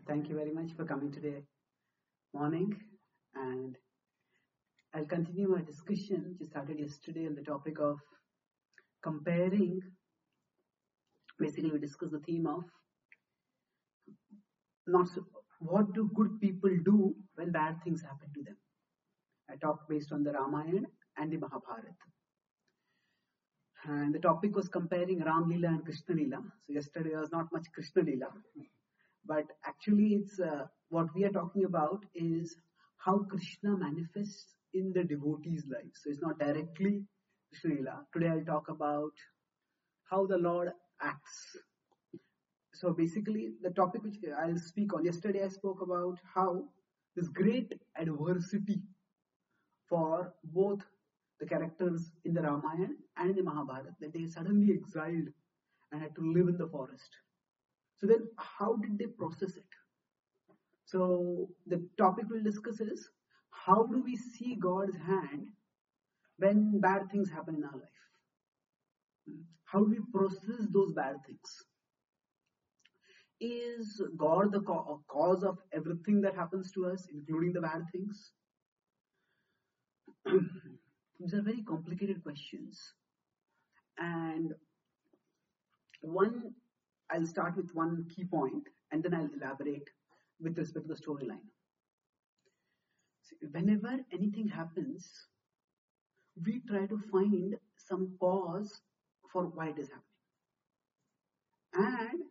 Thank you very much for coming today morning. And I'll continue our discussion which started yesterday on the topic of comparing. Basically, we discussed the theme of not so, what do good people do when bad things happen to them. I talked based on the Ramayana and the Mahabharata. And the topic was comparing Ram Leela and Krishna Leela. So yesterday was not much Krishna Leela, but actually it's what we are talking about is how Krishna manifests in the devotee's life. So it's not directly Krishna Leela. Today I'll talk about how the Lord acts. So basically the topic which I'll speak on, yesterday I spoke about how this great adversity for both the characters in the Ramayana and in the Mahabharata, that they suddenly exiled and had to live in the forest. So then how did they process it? So the topic we'll discuss is how do we see God's hand when bad things happen in our life? How do we process those bad things? Is God the cause of everything that happens to us, including the bad things? These are very complicated questions. And I'll start with one key point and then I'll elaborate with respect to the storyline. Whenever anything happens, we try to find some cause for why it is happening. And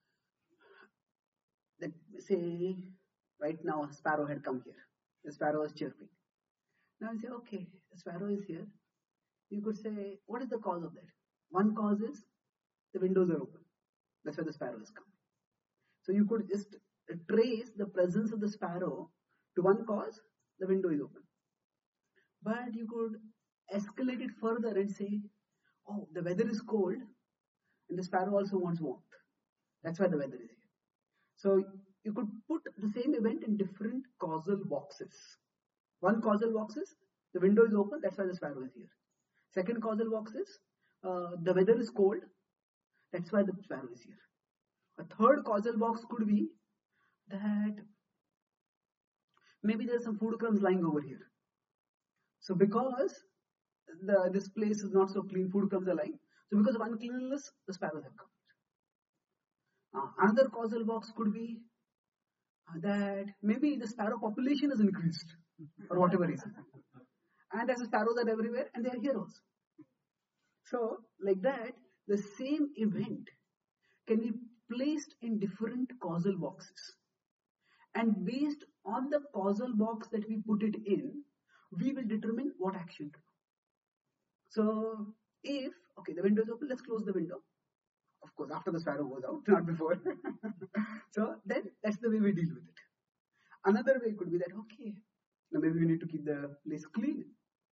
let's say right now a sparrow had come here. The sparrow was chirping. Now I say, okay, the sparrow is here. You could say, what is the cause of that? One cause is the windows are open. That's why the sparrow is coming. So you could just trace the presence of the sparrow to one cause, the window is open. But you could escalate it further and say, oh, the weather is cold and the sparrow also wants warmth. That's why the weather is here. So you could put the same event in different causal boxes. One causal box is the window is open, that's why the sparrow is here. Second causal box is the weather is cold, that's why the sparrow is here. A third causal box could be that maybe there's some food crumbs lying over here. So because this place is not so clean, food crumbs are lying. So because of uncleanliness, the sparrows have come. Another causal box could be that maybe the sparrow population has increased for whatever reason. And as the sparrows are everywhere and they are here also. So like that, the same event can be placed in different causal boxes. And based on the causal box that we put it in, we will determine what action to do. So if, okay, the window is open, let's close the window. Of course, after the sparrow goes out, not before. So then that's the way we deal with it. Another way could be that, okay, now maybe we need to keep the place clean.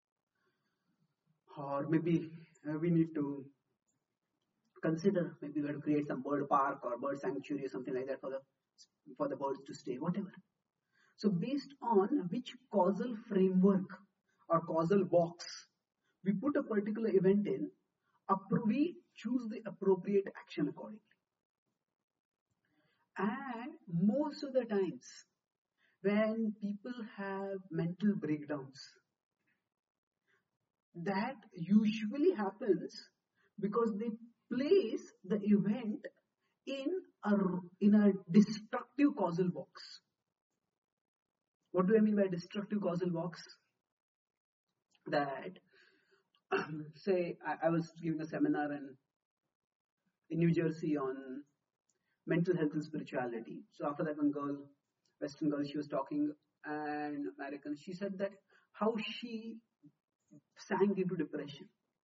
Or maybe we need to consider, maybe we have to create some bird park or bird sanctuary or something like that for the birds to stay, whatever. So based on which causal framework or causal box we put a particular event in, we choose the appropriate action accordingly. And most of the times when people have mental breakdowns, that usually happens because they place the event in a destructive causal box. What do I mean by destructive causal box? That, say, I was giving a seminar in New Jersey on mental health and spirituality. So after that, one girl, Western girl, she was talking, and American, she said that how she sank into depression.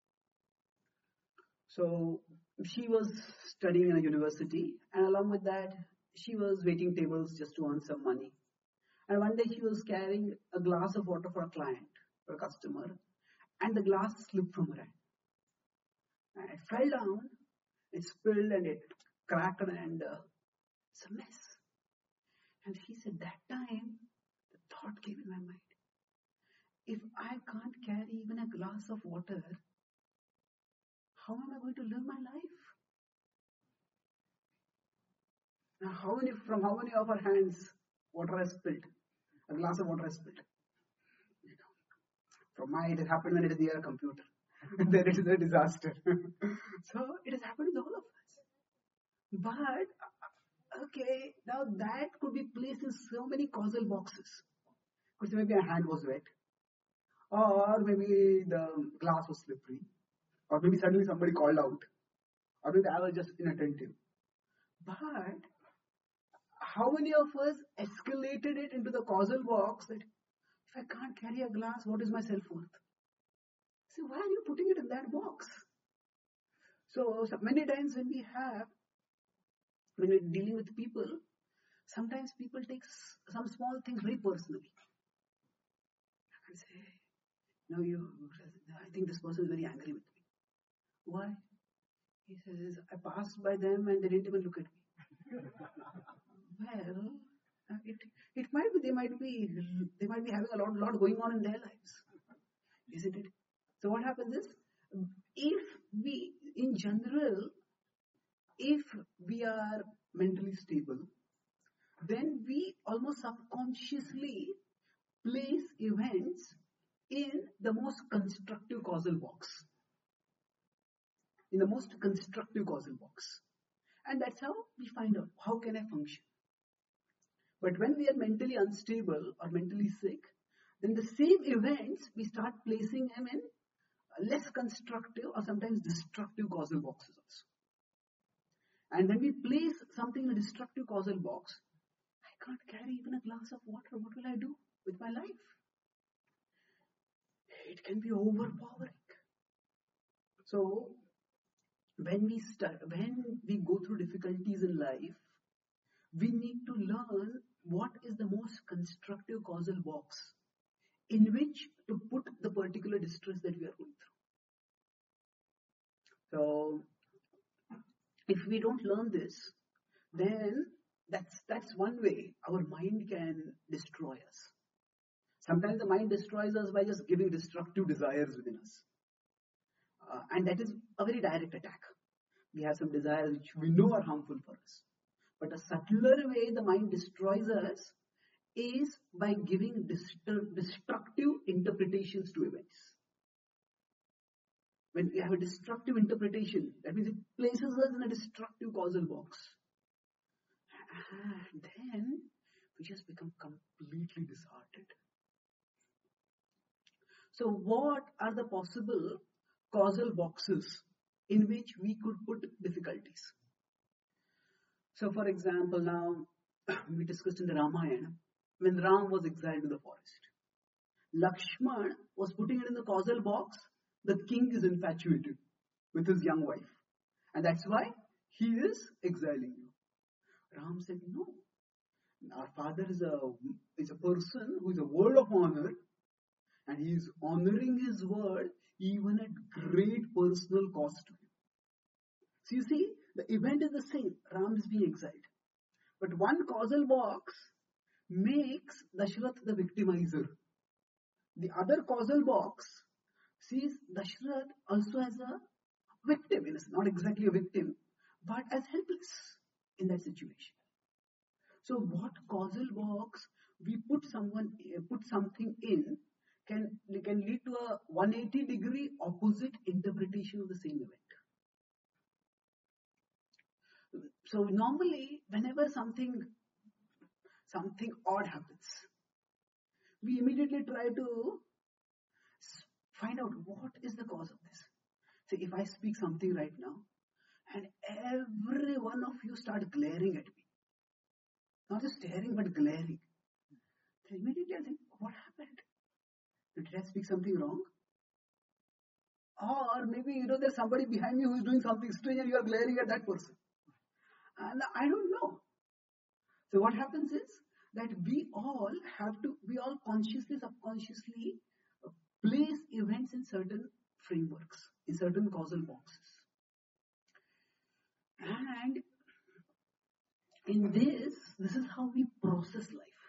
So she was studying in a university, and along with that, she was waiting tables just to earn some money. And one day she was carrying a glass of water for a client, for a customer, and the glass slipped from her hand. And it fell down, it spilled, and it cracked, and it's a mess. And she said, that time, the thought came in my mind. If I can't carry even a glass of water, how am I going to live my life? Now, from how many of our hands water has spilled? A glass of water has spilled. You know, from mine, it has happened when it is near a computer. Then it is a disaster. So it has happened with all of us. But okay, now that could be placed in so many causal boxes. Because maybe a hand was wet, or maybe the glass was slippery, or maybe suddenly somebody called out, or maybe I was just inattentive. But how many of us escalated it into the causal box that if I can't carry a glass, what is my self-worth? So why are you putting it in that box? So many times when we're dealing with people, sometimes people take some small things very personally and say, no, I think this person is very angry with me. Why? He says, I passed by them and they didn't even look at me. Well, it might be they might be having a lot going on in their lives, isn't it? So what happens is, if we, in general, if we are mentally stable, then we almost subconsciously place events in the most constructive causal box. In the most constructive causal box. And that's how we find out how can I function. But when we are mentally unstable or mentally sick, then the same events we start placing them in less constructive or sometimes destructive causal boxes also. And when we place something in a destructive causal box, I can't carry even a glass of water. What will I do with my life? It can be overpowering. So when we go through difficulties in life, we need to learn what is the most constructive causal box in which to put the particular distress that we are going through. So if we don't learn this, then that's one way our mind can destroy us. Sometimes the mind destroys us by just giving destructive desires within us. And that is a very direct attack. We have some desires which we know are harmful for us. But a subtler way the mind destroys us is by giving destructive interpretations to events. When we have a destructive interpretation, that means it places us in a destructive causal box. And then we just become completely disheartened. So what are the possible causal boxes in which we could put difficulties? So for example, now we discussed in the Ramayana, when Ram was exiled to the forest, Lakshman was putting it in the causal box, the king is infatuated with his young wife. And that's why he is exiling you. Ram said, no, our father is a person who is a word of honor, and he is honoring his word even at great personal cost to him. So you see, the event is the same. Ram is being exiled. But one causal box makes Dashrath the victimizer. The other causal box sees Dashrath also as a victim, not exactly a victim, but as helpless in that situation. So what causal box we put something in can lead to a 180-degree opposite interpretation of the same event. So normally, whenever something odd happens, we immediately try to find out what is the cause of this. So if I speak something right now, and every one of you start glaring at me, not just staring but glaring, then immediately I think, what happened? Did I speak something wrong? Or maybe there's somebody behind me who is doing something strange and you are glaring at that person. And I don't know. So what happens is that we all consciously, subconsciously place events in certain frameworks, in certain causal boxes. And in this is how we process life.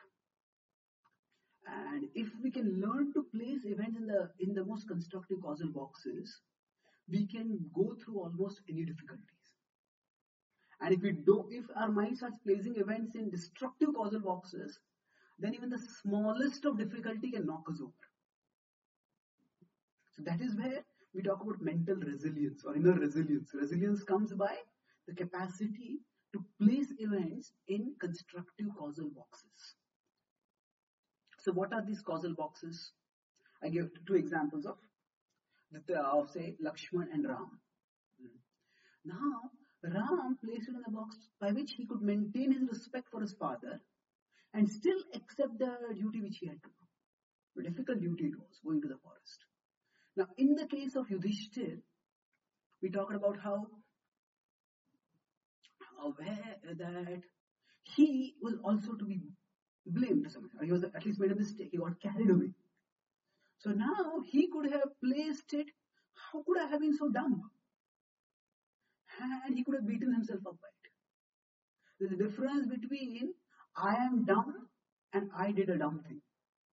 And if we can learn to place events in the most constructive causal boxes, we can go through almost any difficulties. And if our mind starts placing events in destructive causal boxes, then even the smallest of difficulty can knock us over. So that is where we talk about mental resilience or inner resilience. Resilience comes by the capacity to place events in constructive causal boxes. So what are these causal boxes? I give 2 examples of say Lakshman and Ram. Now Ram placed it in a box by which he could maintain his respect for his father and still accept the duty which he had to do. A difficult duty it was, going to the forest. Now in the case of Yudhishthir, we talked about how aware that he was also to be blamed to some extent. He was at least made a mistake. He got carried away. So now he could have placed it. How could I have been so dumb? And he could have beaten himself up by it. There's a difference between I am dumb and I did a dumb thing.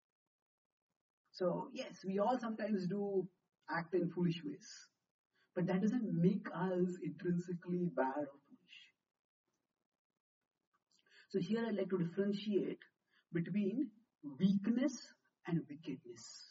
So yes, we all sometimes do act in foolish ways. But that doesn't make us intrinsically bad or foolish. So here I'd like to differentiate between weakness and wickedness.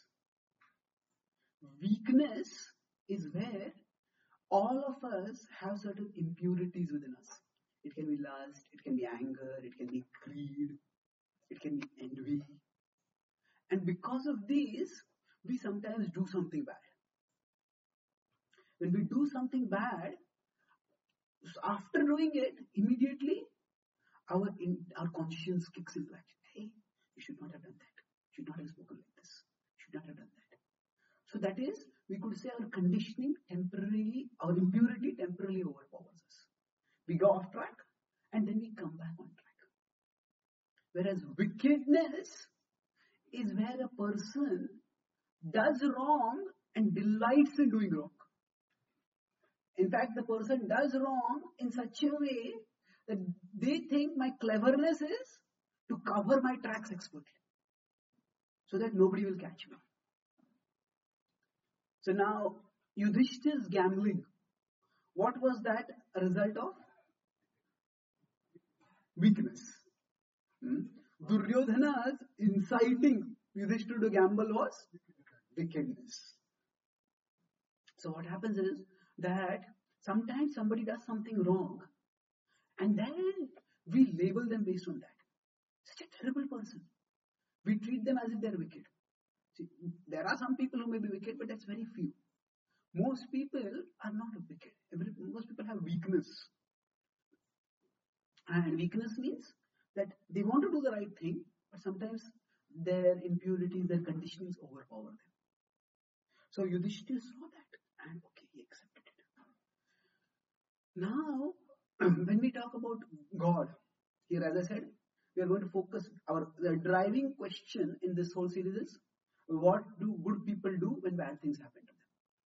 Weakness is where all of us have certain impurities within us. It can be lust, it can be anger, it can be greed, it can be envy. And because of these, we sometimes do something bad. When we do something bad, after doing it, immediately our conscience kicks into action. Hey, you should not have done that. You should not have spoken like this. You should not have done that. So that is, we could say our conditioning temporarily, our impurity temporarily overpowers us. We go off track and then we come back on track. Whereas wickedness is where a person does wrong and delights in doing wrong. In fact, the person does wrong in such a way that they think my cleverness is to cover my tracks expertly so that nobody will catch me. So now, Yudhishthir's gambling, what was that a result of? Weakness. Duryodhana's inciting Yudhishthir to gamble was wickedness. So what happens is that sometimes somebody does something wrong and then we label them based on that. Such a terrible person. We treat them as if they're wicked. See, there are some people who may be wicked, but that's very few. Most people are not wicked. Most people have weakness. And weakness means that they want to do the right thing, but sometimes their impurities, their conditionings overpower them. So Yudhishthir saw that and okay, he accepted it. Now, when we talk about God, here as I said, we are going to focus, the driving question in this whole series is, what do good people do when bad things happen to them?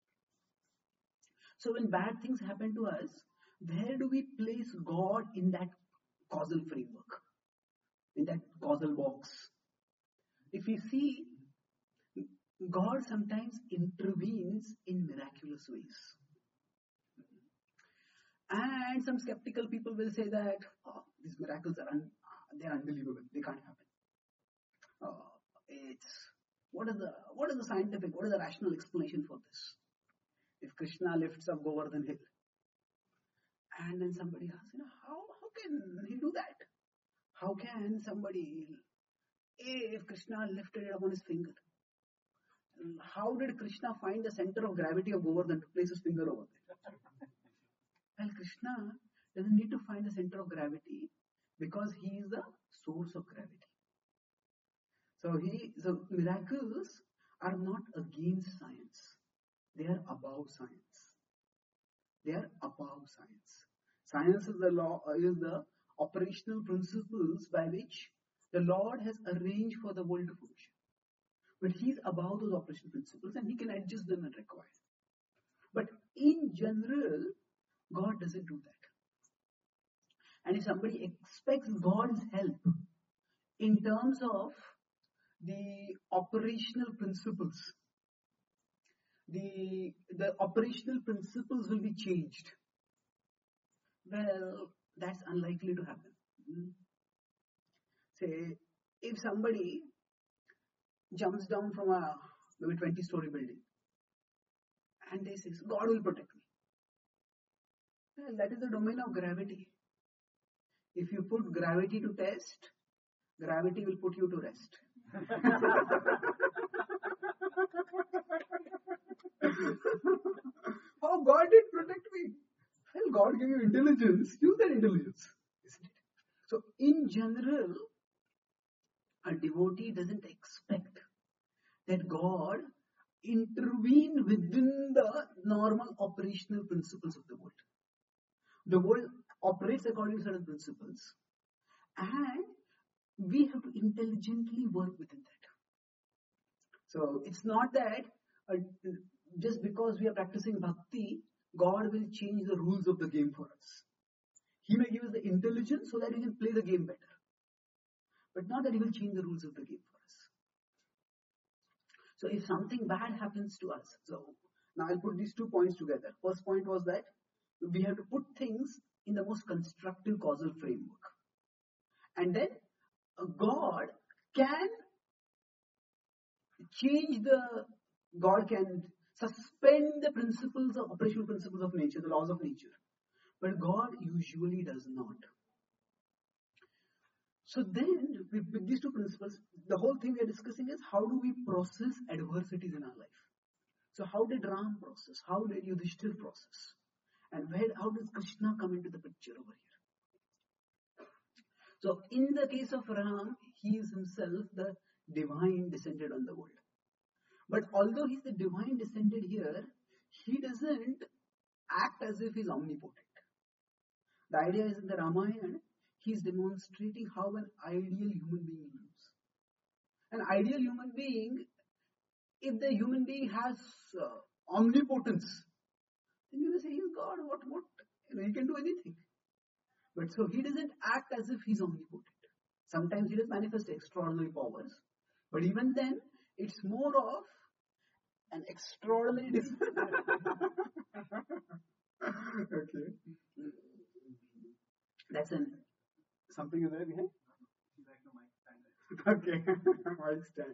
So when bad things happen to us, where do we place God in that causal framework, in that causal box? If we see, God sometimes intervenes in miraculous ways. And some skeptical people will say that these miracles are they're unbelievable. They can't happen. What is the scientific, what is the rational explanation for this? If Krishna lifts up Govardhan Hill, and then somebody asks, how can he do that? How can somebody, if Krishna lifted it up on his finger, how did Krishna find the center of gravity of Govardhan to place his finger over there? Well, Krishna doesn't need to find the center of gravity because he is the source of gravity. So miracles are not against science. They are above science. They are above science. Science is the operational principles by which the Lord has arranged for the world to function. But He is above those operational principles and He can adjust them when required. But in general, God doesn't do that. And if somebody expects God's help in terms of the operational principles, the operational principles will be changed. Well, that's unlikely to happen. Say, if somebody jumps down from a maybe 20-story building and they say, God will protect me. Well, that is the domain of gravity. If you put gravity to test, gravity will put you to rest. How God did protect me? Well, God gave you intelligence. Use that intelligence, isn't it? So, in general, a devotee doesn't expect that God intervene within the normal operational principles of the world. The world operates according to certain principles, and we have to intelligently work within that. So it's not that just because we are practicing bhakti, God will change the rules of the game for us. He may give us the intelligence so that we can play the game better, but not that He will change the rules of the game for us. So if something bad happens to us, so now I'll put these 2 points together. First point was that we have to put things in the most constructive causal framework. And then God can God can suspend the principles of operational principles of nature, the laws of nature. But God usually does not. So then, with these 2 principles, the whole thing we are discussing is how do we process adversities in our life. So how did Ram process? How did Yudhishthir process? And how does Krishna come into the picture over here? So in the case of Ram, he is himself the divine descended on the world. But although he's the divine descended here, he doesn't act as if he's omnipotent. The idea is in the Ramayana, he's demonstrating how an ideal human being lives. An ideal human being, if the human being has omnipotence, then you will say he's God. What? He can do anything. But so he doesn't act as if he's omnipotent. Sometimes he does manifest extraordinary powers, but even then, it's more of an extraordinary Okay. That's something is there behind? Okay. Mic stand.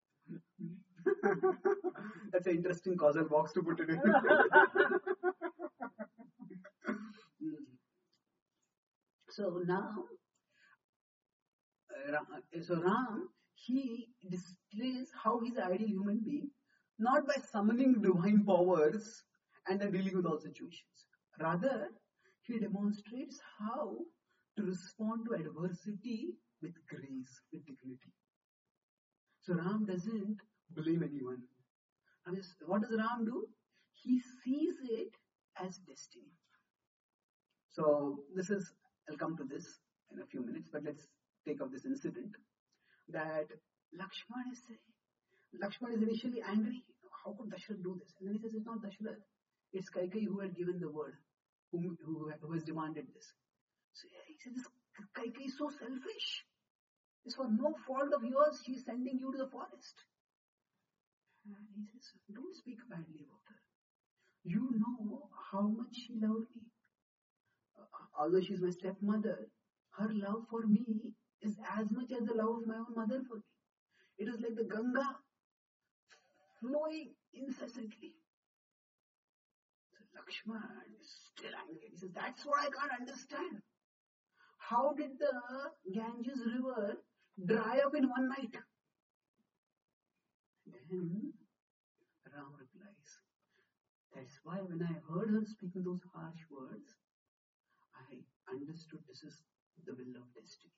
That's an interesting causal box to put it in. So now, Ram, he displays how he's an ideal human being, not by summoning divine powers and then dealing with all situations. Rather, he demonstrates how to respond to adversity with grace, with dignity. So Ram doesn't blame anyone. What does Ram do? He sees it as destiny. So I'll come to this in a few minutes, but let's take up this incident that Lakshman is initially angry. How could Dashrath do this? And then he says, it's not Dashrath. It's Kaikeyi who had given the word, who has demanded this. So he says, this Kaikeyi is so selfish. It's for no fault of yours. She's sending you to the forest. And he says, don't speak badly about her. You know how much she loved me. Although she's my stepmother, her love for me is as much as the love of my own mother for me. It is like the Ganga flowing incessantly. So Lakshman is still angry. He says, that's what I can't understand. How did the Ganges river dry up in one night? Then Ram replies, that's why when I heard her speaking those harsh words, I understood this is the will of destiny.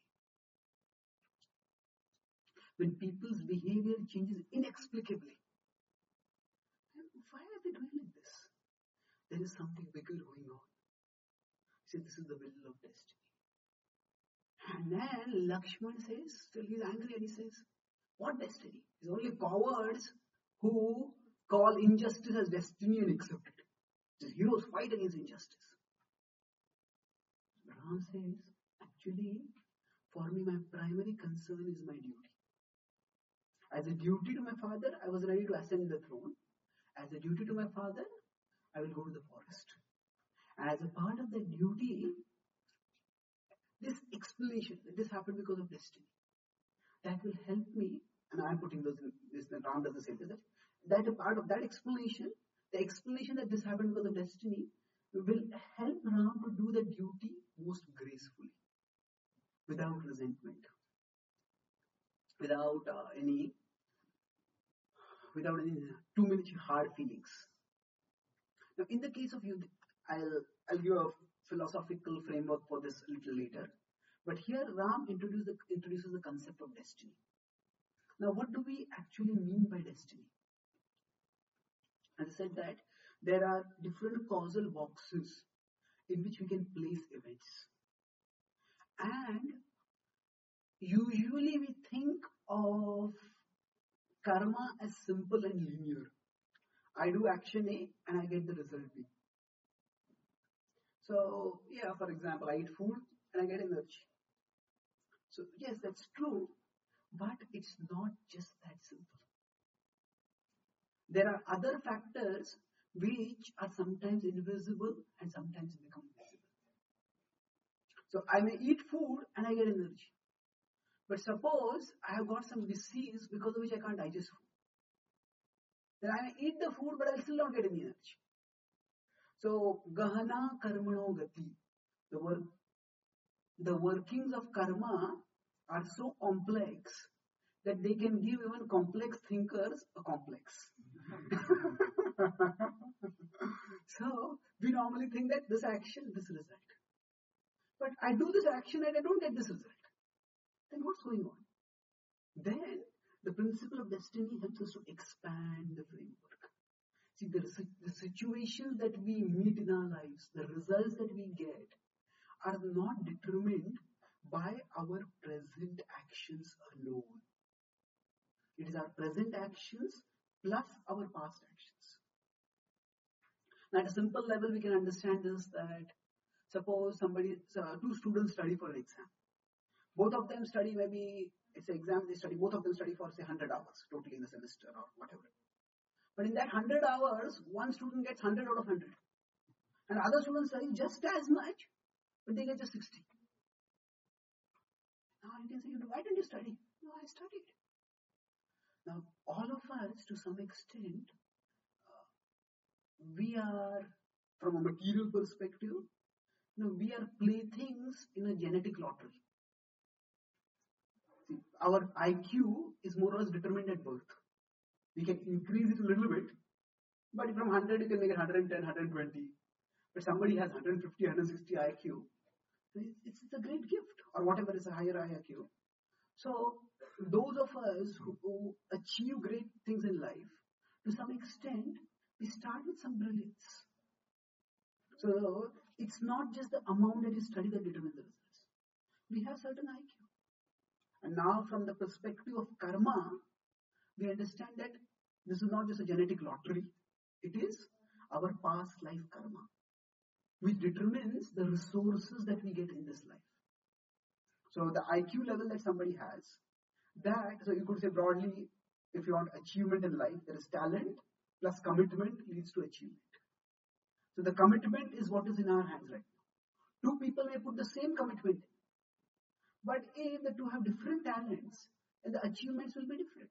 When people's behavior changes inexplicably, why are they doing like this? There is something bigger going on. He said, this is the will of destiny. And then Lakshman says, still he's angry and he says, what destiny? It's only cowards who call injustice as destiny and accept it. Just heroes fight against injustice. Ram says, actually, for me, my primary concern is my duty. As a duty to my father, I was ready to ascend the throne. As a duty to my father, I will go to the forest. As a part of that duty, this explanation that this happened because of destiny, that will help me, and I'm putting those in this, the Ram doesn't say this, that a part of that explanation, the explanation that this happened because of destiny, will help Ram to do the duty most gracefully, without resentment, without any too many hard feelings. Now, in the case of you, I'll give a philosophical framework for this a little later. But here, Ram introduces the concept of destiny. Now, what do we actually mean by destiny? As I said that there are different causal boxes in which we can place events. And usually we think of karma as simple and linear. I do action A and I get the result B. So, yeah, for example, I eat food and I get energy. So, yes, that's true, but it's not just that simple. There are other factors which are sometimes invisible and sometimes become visible. So, I may eat food and I get energy. But suppose I have got some disease because of which I can't digest food. Then I may eat the food, but I'll still not get any energy. So, Gahana Karmano Gati, the workings of karma are so complex that they can give even complex thinkers a complex. So, we normally think that this action, this result. But I do this action and I don't get this result. Then what's going on? Then the principle of destiny helps us to expand the framework. See, the situations that we meet in our lives, the results that we get, are not determined by our present actions alone. It is our present actions plus our past actions. Now, at a simple level, we can understand this that suppose two students study for an exam. Both of them study, maybe it's an exam, both of them study for say 100 hours totally in the semester or whatever. But in that 100 hours, one student gets 100 out of 100. And other students study just as much, but they get just 60. Now you can say, why didn't you study? No, I studied. Now, all of us, to some extent, we are, from a material perspective, we are playthings in a genetic lottery. See, our IQ is more or less determined at birth. We can increase it a little bit, but from 100 you can make it 110, 120. But somebody has 150, 160 IQ. It's a great gift, or whatever is a higher IQ. So those of us who achieve great things in life, to some extent, we start with some brilliance. So it's not just the amount that you study that determines the results. We have certain IQ. And now from the perspective of karma, we understand that this is not just a genetic lottery. It is our past life karma, which determines the resources that we get in this life. So the IQ level that somebody has, so you could say broadly, if you want achievement in life, there is talent plus commitment leads to achievement. So the commitment is what is in our hands right now. Two people may put the same commitment, but if the two have different talents, then the achievements will be different.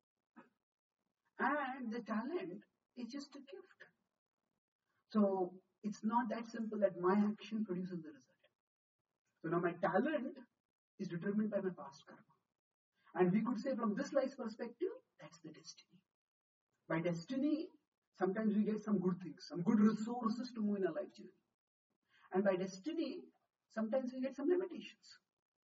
And the talent is just a gift. So it's not that simple that my action produces the result. So now my talent is determined by my past karma. And we could say from this life's perspective, that's the destiny. By destiny, sometimes we get some good things, some good resources to move in our life journey. And by destiny, sometimes we get some limitations.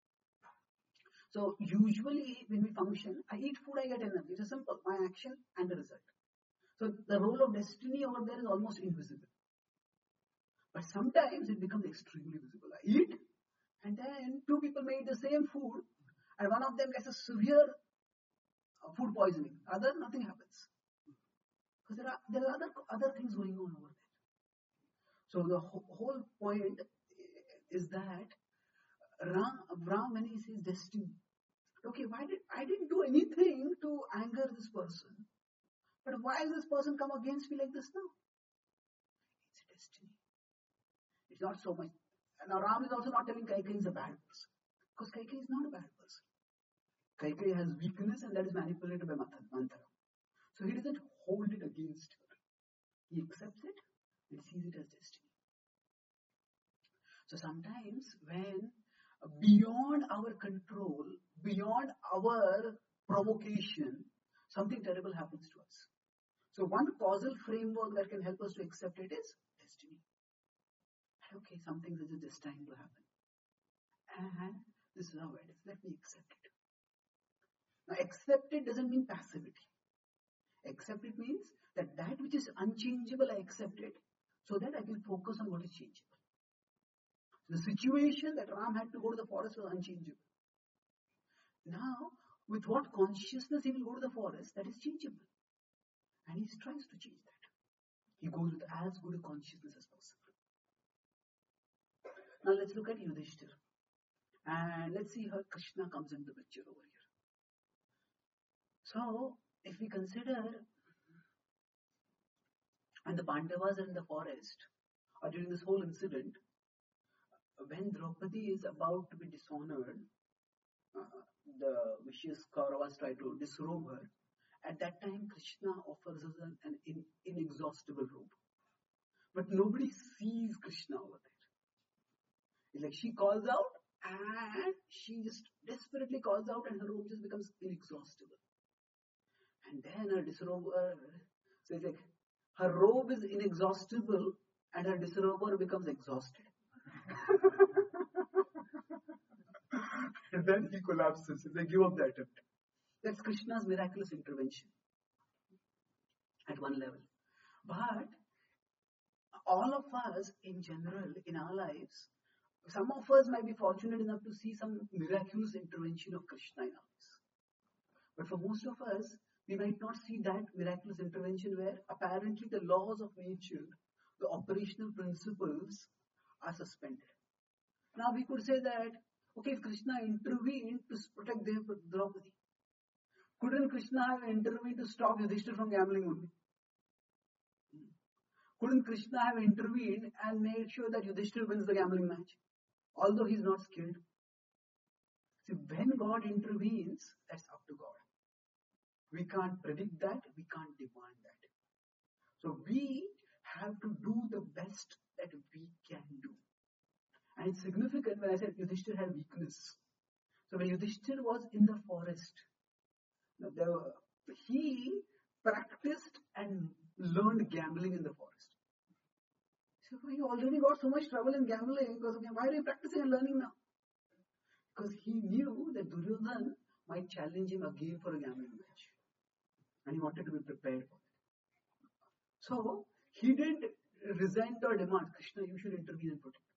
So usually when we function, I eat food, I get energy. It's simple, my action and the result. So the role of destiny over there is almost invisible. But sometimes it becomes extremely visible. I eat, and then two people may eat the same food, and one of them gets a severe food poisoning. Other, nothing happens. Because there are other things going on over there. So the whole point is that Ram, when he says destiny, okay, I didn't do anything to anger this person, but why has this person come against me like this now? It's destiny. It's not so much. Now Ram is also not telling Kaikeyi is a bad person, because Kaikeyi is not a bad person. Kaikeyi has weakness, and that is manipulated by Manthara. So he doesn't hold it against her. He accepts it and sees it as destiny. So sometimes when beyond our control, beyond our provocation, something terrible happens to us. So one causal framework that can help us to accept it is destiny. Okay, something is just destined to happen. And this is how it is. Let me accept it. Now, accept it doesn't mean passivity. Accept it means that which is unchangeable, I accept it, so that I can focus on what is changeable. The situation that Ram had to go to the forest was unchangeable. Now, with what consciousness he will go to the forest, that is changeable. And he tries to change that. He goes with as good a consciousness as possible. Now let's look at Yudhishthira. And let's see how Krishna comes into the picture over here. So, if we consider when the Pandavas are in the forest, or during this whole incident, when Draupadi is about to be dishonored, the vicious Kauravas try to disrobe her. At that time, Krishna offers us an inexhaustible robe. But nobody sees Krishna over there. It's like she calls out, and she just desperately calls out, and her robe just becomes inexhaustible. And then her disrober, so it's like her robe is inexhaustible, and her disrober becomes exhausted. And then he collapses. They give up the attempt. That's Krishna's miraculous intervention at one level. But all of us in general, in our lives, some of us might be fortunate enough to see some miraculous intervention of Krishna in our lives. But for most of us, we might not see that miraculous intervention where apparently the laws of nature, the operational principles are suspended. Now we could say that, okay, if Krishna intervened to protect Draupadi, couldn't Krishna have intervened to stop Yudhishthira from gambling only? Couldn't Krishna have intervened and made sure that Yudhishthira wins the gambling match? Although he's not skilled. See, when God intervenes, that's up to God. We can't predict that, we can't demand that. So we have to do the best that we can do. And it's significant when I said Yudhishthira had weakness. So when Yudhishthira was in the forest, he practiced and learned gambling in the forest. So he already got so much trouble in gambling because why are you practicing and learning now? Because he knew that Duryodhana might challenge him again for a gambling match. And he wanted to be prepared for it. So he didn't resent or demand, Krishna, you should intervene and protect.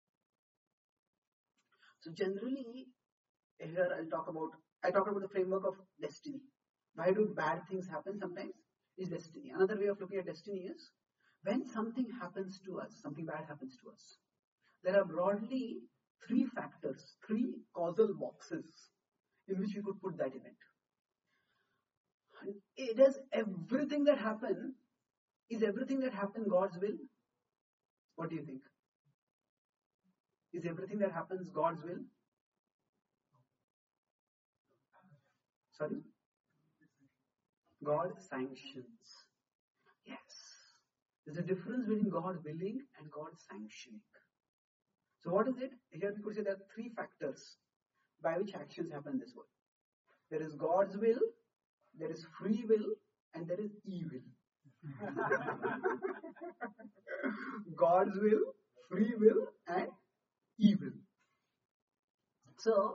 So generally, here I talk about the framework of destiny. Why do bad things happen sometimes? Is destiny. Another way of looking at destiny is when something happens to us, something bad happens to us. There are broadly three factors, three causal boxes in which we could put that event. Is everything that happened God's will? What do you think? Is everything that happens God's will? Sorry? God sanctions. Yes. There's a difference between God willing and God sanctioning. So what is it? Here we could say there are three factors by which actions happen in this world. There is God's will, there is free will, and there is evil. God's will, free will, and evil. So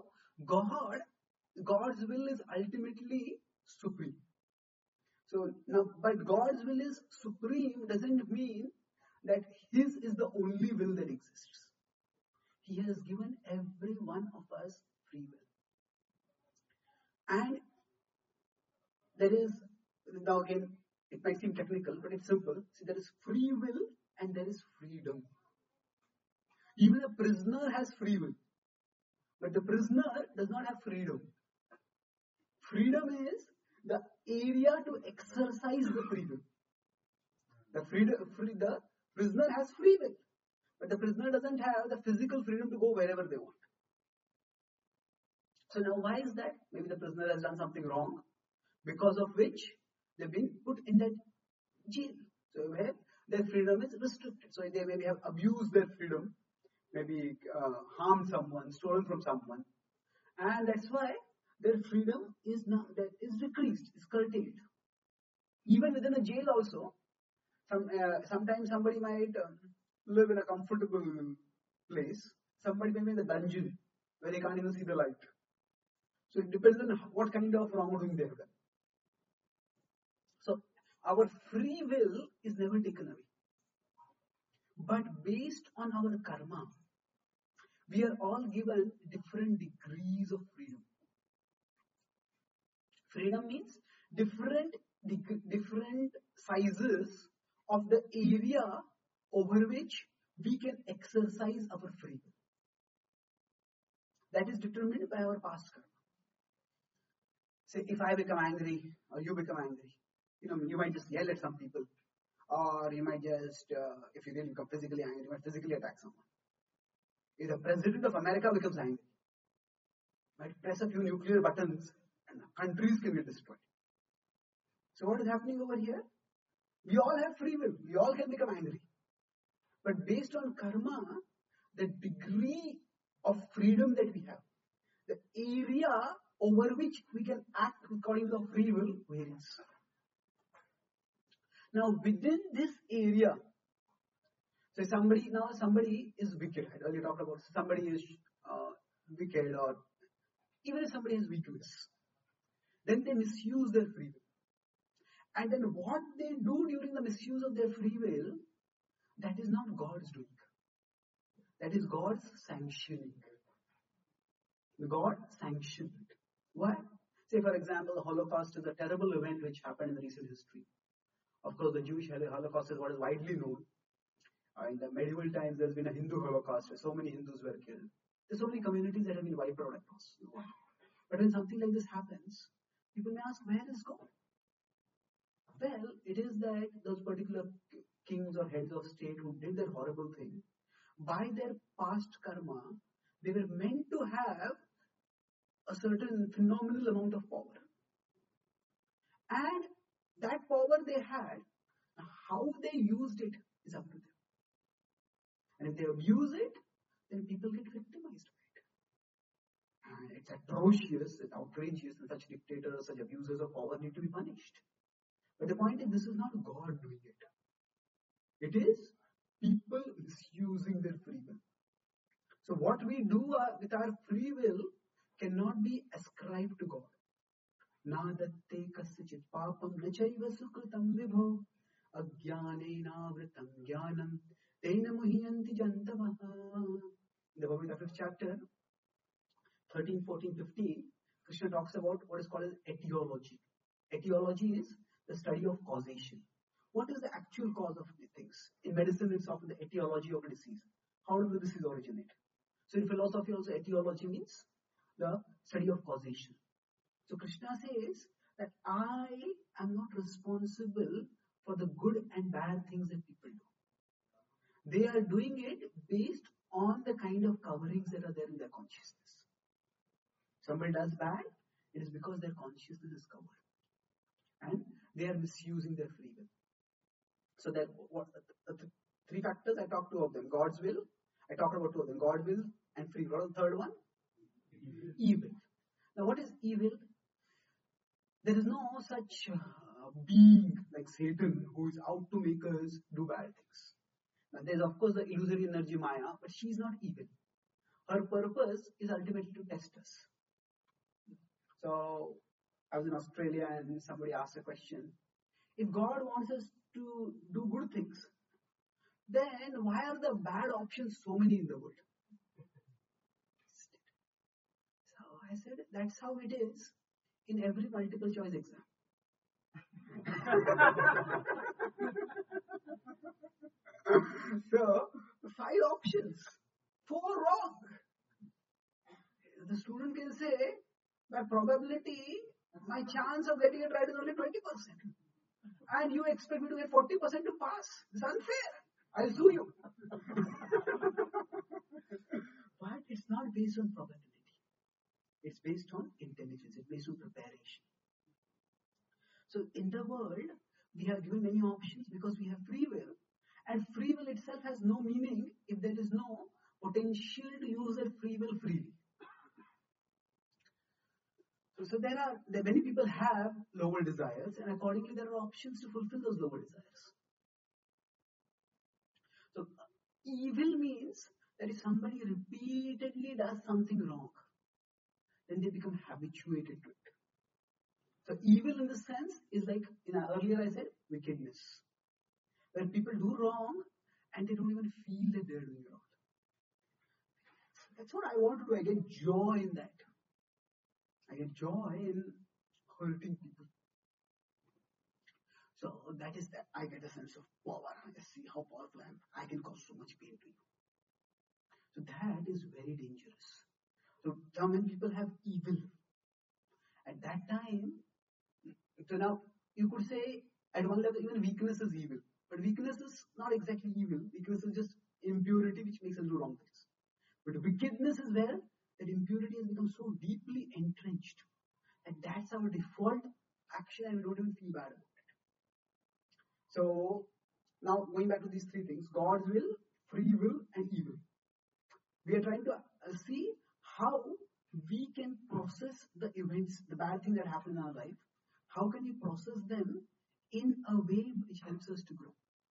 God's will is ultimately supreme. So now, but God's will is supreme doesn't mean that His is the only will that exists. He has given every one of us free will. And there is, now again, it might seem technical, but it's simple. See, there is free will and there is freedom. Even a prisoner has free will. But the prisoner does not have freedom. Freedom is the area to exercise the freedom. The prisoner has free will. But the prisoner doesn't have the physical freedom to go wherever they want. So now why is that? Maybe the prisoner has done something wrong, because of which they've been put in that jail. So where their freedom is restricted. So they maybe have abused their freedom, maybe harmed someone, stolen from someone. And that's why their freedom is now that is decreased, is curtailed. Even within a jail also, sometimes somebody might live in a comfortable place. Somebody may be in the dungeon where they can't even see the light. So it depends on what kind of wrongdoing they have done. So our free will is never taken away. But based on our karma, we are all given different degrees of freedom. Freedom means different sizes of the area over which we can exercise our free will. That is determined by our past karma. Say, if I become angry or you become angry, you might just yell at some people, or you might just, if you really become physically angry, you might physically attack someone. If the president of America becomes angry, might press a few nuclear buttons and countries can be destroyed. So what is happening over here? We all have free will. We all can become angry. But based on karma, the degree of freedom that we have, the area over which we can act according to free will varies. Now within this area, so somebody is wicked. I earlier talked about somebody is wicked, or even if somebody has weakness, then they misuse their free will. And then what they do during the misuse of their free will, that is not God's doing. That is God's sanctioning. God sanctioned it. Why? Say, for example, the Holocaust is a terrible event which happened in recent history. Of course, the Jewish Holocaust is what is widely known. In the medieval times, there's been a Hindu Holocaust where so many Hindus were killed. There's so many communities that have been wiped out across the world. But when something like this happens, people may ask, where is God? Well, it is that those particular kings or heads of state who did that horrible thing, by their past karma, they were meant to have a certain phenomenal amount of power. And that power they had, how they used it is up to them. And if they abuse it, then people get victimized by it. And it's atrocious, it's outrageous, and such dictators, such abusers of power need to be punished. But the point is, this is not God doing it. It is people misusing their free will. So what we do with our free will cannot be ascribed to God. Nadatte kasachit papam nachaiva sukritam vibho ajnanena vritam jnanam tena muhyanti jantavaha. In the Bhagavad Gita 5th chapter, 13, 14, 15, Krishna talks about what is called as etiology. Etiology is the study of causation. What is the actual cause of the things? In medicine, it's often the etiology of a disease. How does the disease originate? So in philosophy also, etiology means the study of causation. So Krishna says that I am not responsible for the good and bad things that people do. They are doing it based on the kind of coverings that are there in their consciousness. Somebody does bad, it is because their consciousness is covered. And they are misusing their free will. So that what the three factors, I talked two of them. God's will, I talked about two of them. God will and free will. The third one? Evil. Now what is evil? There is no such being like Satan who is out to make us do bad things. Now there is of course the illusory energy Maya, but she is not evil. Her purpose is ultimately to test us. So I was in Australia and somebody asked a question. If God wants us to do good things, then why are the bad options so many in the world? So I said, that's how it is in every multiple choice exam. So, 5 options, 4 wrong. The student can say, by probability, my chance of getting it right is only 20%. And you expect me to get 40% to pass. It's unfair. I'll sue you. But it's not based on probability. It's based on intelligence. It's based on preparation. So in the world, we have given many options because we have free will. And free will itself has no meaning if there is no potential to use that free will freely. So there many people have lower desires, and accordingly there are options to fulfill those lower desires. So evil means that if somebody repeatedly does something wrong, then they become habituated to it. So evil in the sense is like, earlier I said, wickedness. When people do wrong and they don't even feel that they're doing wrong. That's what I want to do. I get joy in that. I get joy in hurting people. So that is that. I get a sense of power. I just see how powerful I am. I can cause so much pain to you. So that is very dangerous. So when people have evil, at that time, so now you could say at one level even weakness is evil. But weakness is not exactly evil. Weakness is just impurity which makes us do wrong things. But wickedness is where that impurity has become so deeply entrenched that that's our default action and we don't even feel bad about it. So now going back to these three things, God's will, free will and evil. We are trying to see how we can process the events, the bad things that happen in our life. How can we process them in a way which helps us to grow?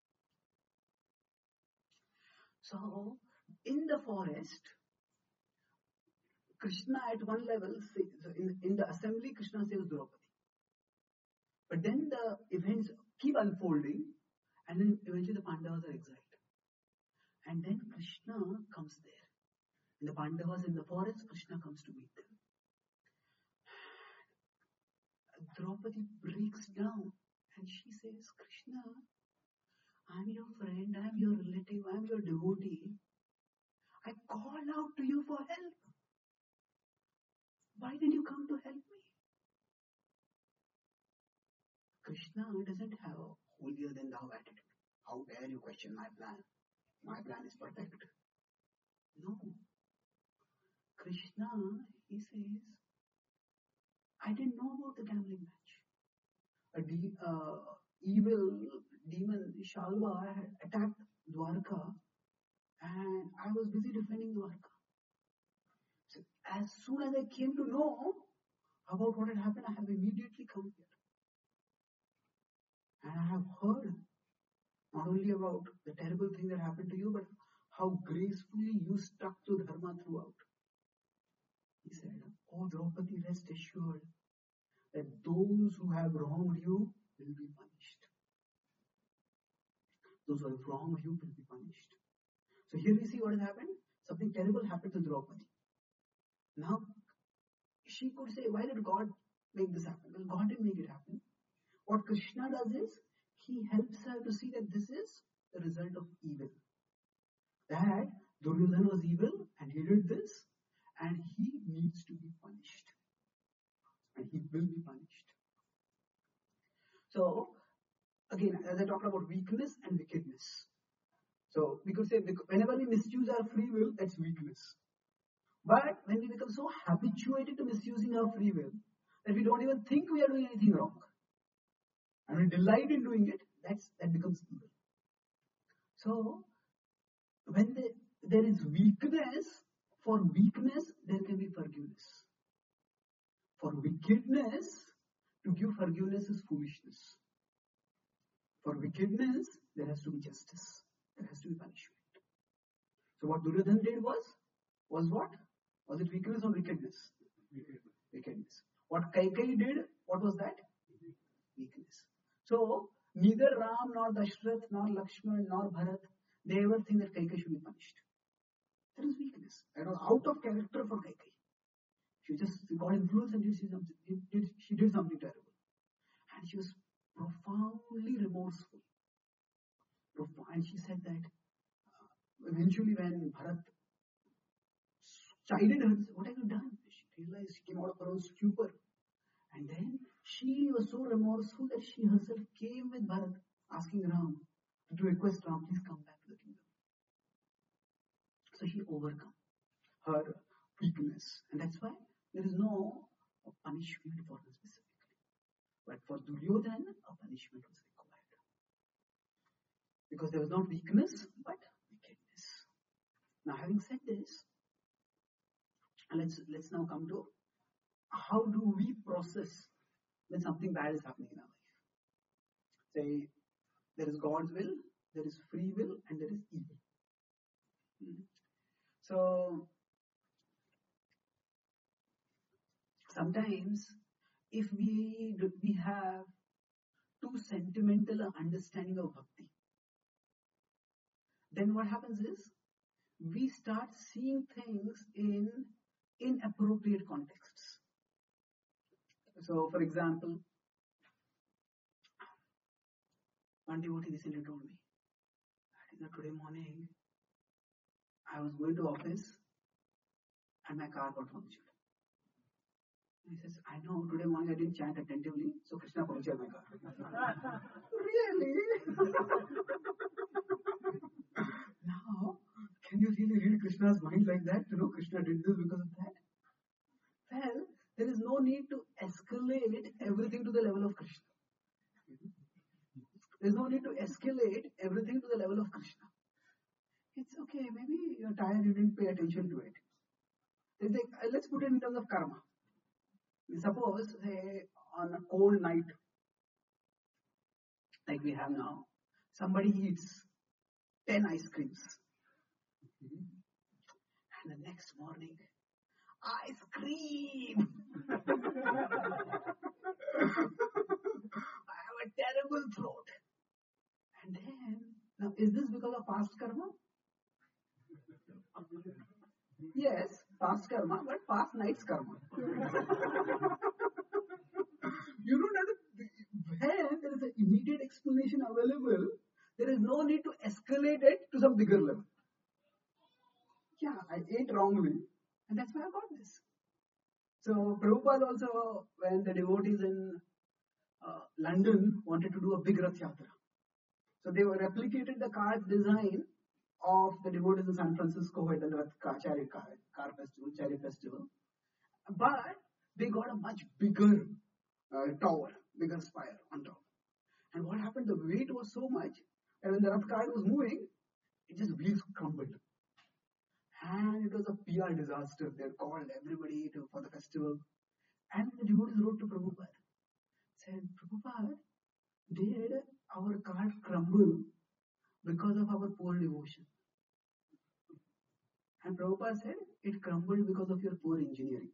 So in the forest, Krishna at one level, in the assembly, Krishna saves Draupadi. But then the events keep unfolding and then eventually the Pandavas are exiled. And then Krishna comes there. And the Pandavas in the forest, Krishna comes to meet them. Draupadi breaks down and she says, Krishna, I'm your friend, I'm your relative, I'm your devotee. I called out to you for help. Why did you come to help me? Krishna doesn't have a holier than thou attitude. How dare you question my plan? My plan is perfect. No. Krishna, he says, I didn't know about the gambling match. Evil demon Shalva had attacked Dwarka and I was busy defending Dwarka. So as soon as I came to know about what had happened, I have immediately come here. And I have heard not only about the terrible thing that happened to you, but how gracefully you stuck to Dharma throughout. He said, Oh Draupadi, rest assured that those who have wronged you will be punished. Those who have wronged you will be punished. So here we see what has happened. Something terrible happened to Draupadi. Now, she could say, why did God make this happen? Well, God didn't make it happen. What Krishna does is, he helps her to see that this is the result of evil. That Duryodhana was evil and he did this and he needs to be punished. And he will be punished. So, again, as I talked about weakness and wickedness. So, we could say whenever we misuse our free will, that's weakness. But when we become so habituated to misusing our free will that we don't even think we are doing anything wrong, and we delight in doing it, that becomes evil. So, when there is weakness, for weakness, there can be forgiveness. For wickedness, to give forgiveness is foolishness. For wickedness, there has to be justice. There has to be punishment. So what Duryodhana did was what? Was it weakness or wickedness? Wickedness. What Kaikeyi did, what was that? Weakness. So, neither Ram, nor Dashrath, nor Lakshman, nor Bharat, they ever think that Kaikeyi should be punished. That is weakness. That was out of character for Kaikeyi. She just got influenced and she did something terrible. And she was profoundly remorseful. And she said that eventually when Bharat chided her, what have you done? She realized she came out of her own stupor. And then she was so remorseful that she herself came with Bharat asking Ram to request Ram, please come back to the So he overcome her weakness. And that's why there is no punishment for her specifically. But for Duryodhana, a punishment was required. Because there was not weakness, but wickedness. Now, having said this, let's now come to how do we process when something bad is happening in our life. Say, there is God's will, there is free will, and there is evil. So, sometimes if we have too sentimental an understanding of bhakti, then what happens is we start seeing things in inappropriate contexts. So, for example, one devotee recently told me that today morning I was going to office and my car got punctured. He says, I know, today morning I didn't chant attentively, so Krishna punctured my car. Really? Now, can you really read Krishna's mind like that? You know, Krishna did this because of that? Well, there is no need to escalate everything to the level of Krishna. There's no need to escalate everything to the level of Krishna. It's okay, maybe you're tired, you didn't pay attention to it. Let's put it in terms of karma. Suppose, say, on a cold night, like we have now, somebody eats 10 ice creams. And the next morning, ice cream! I have a terrible throat. And then, now is this because of past karma? Yes, past karma, but past night's karma. You don't have to, when there is an immediate explanation available, there is no need to escalate it to some bigger level. Yeah, I ate wrongly, and that's why I got this. So Prabhupada also, when the devotees in London wanted to do a big Rath Yatra, so they were replicated the cart design of the devotees in San Francisco who had done the chariot festival, but they got a much bigger tower, bigger spire on top. And what happened? The weight was so much, and when the Rath cart was moving, it just wheels crumbled. And it was a PR disaster. They called everybody for the festival. And the devotees wrote to Prabhupada. Said, Prabhupada, did our cart crumble because of our poor devotion? And Prabhupada said, it crumbled because of your poor engineering.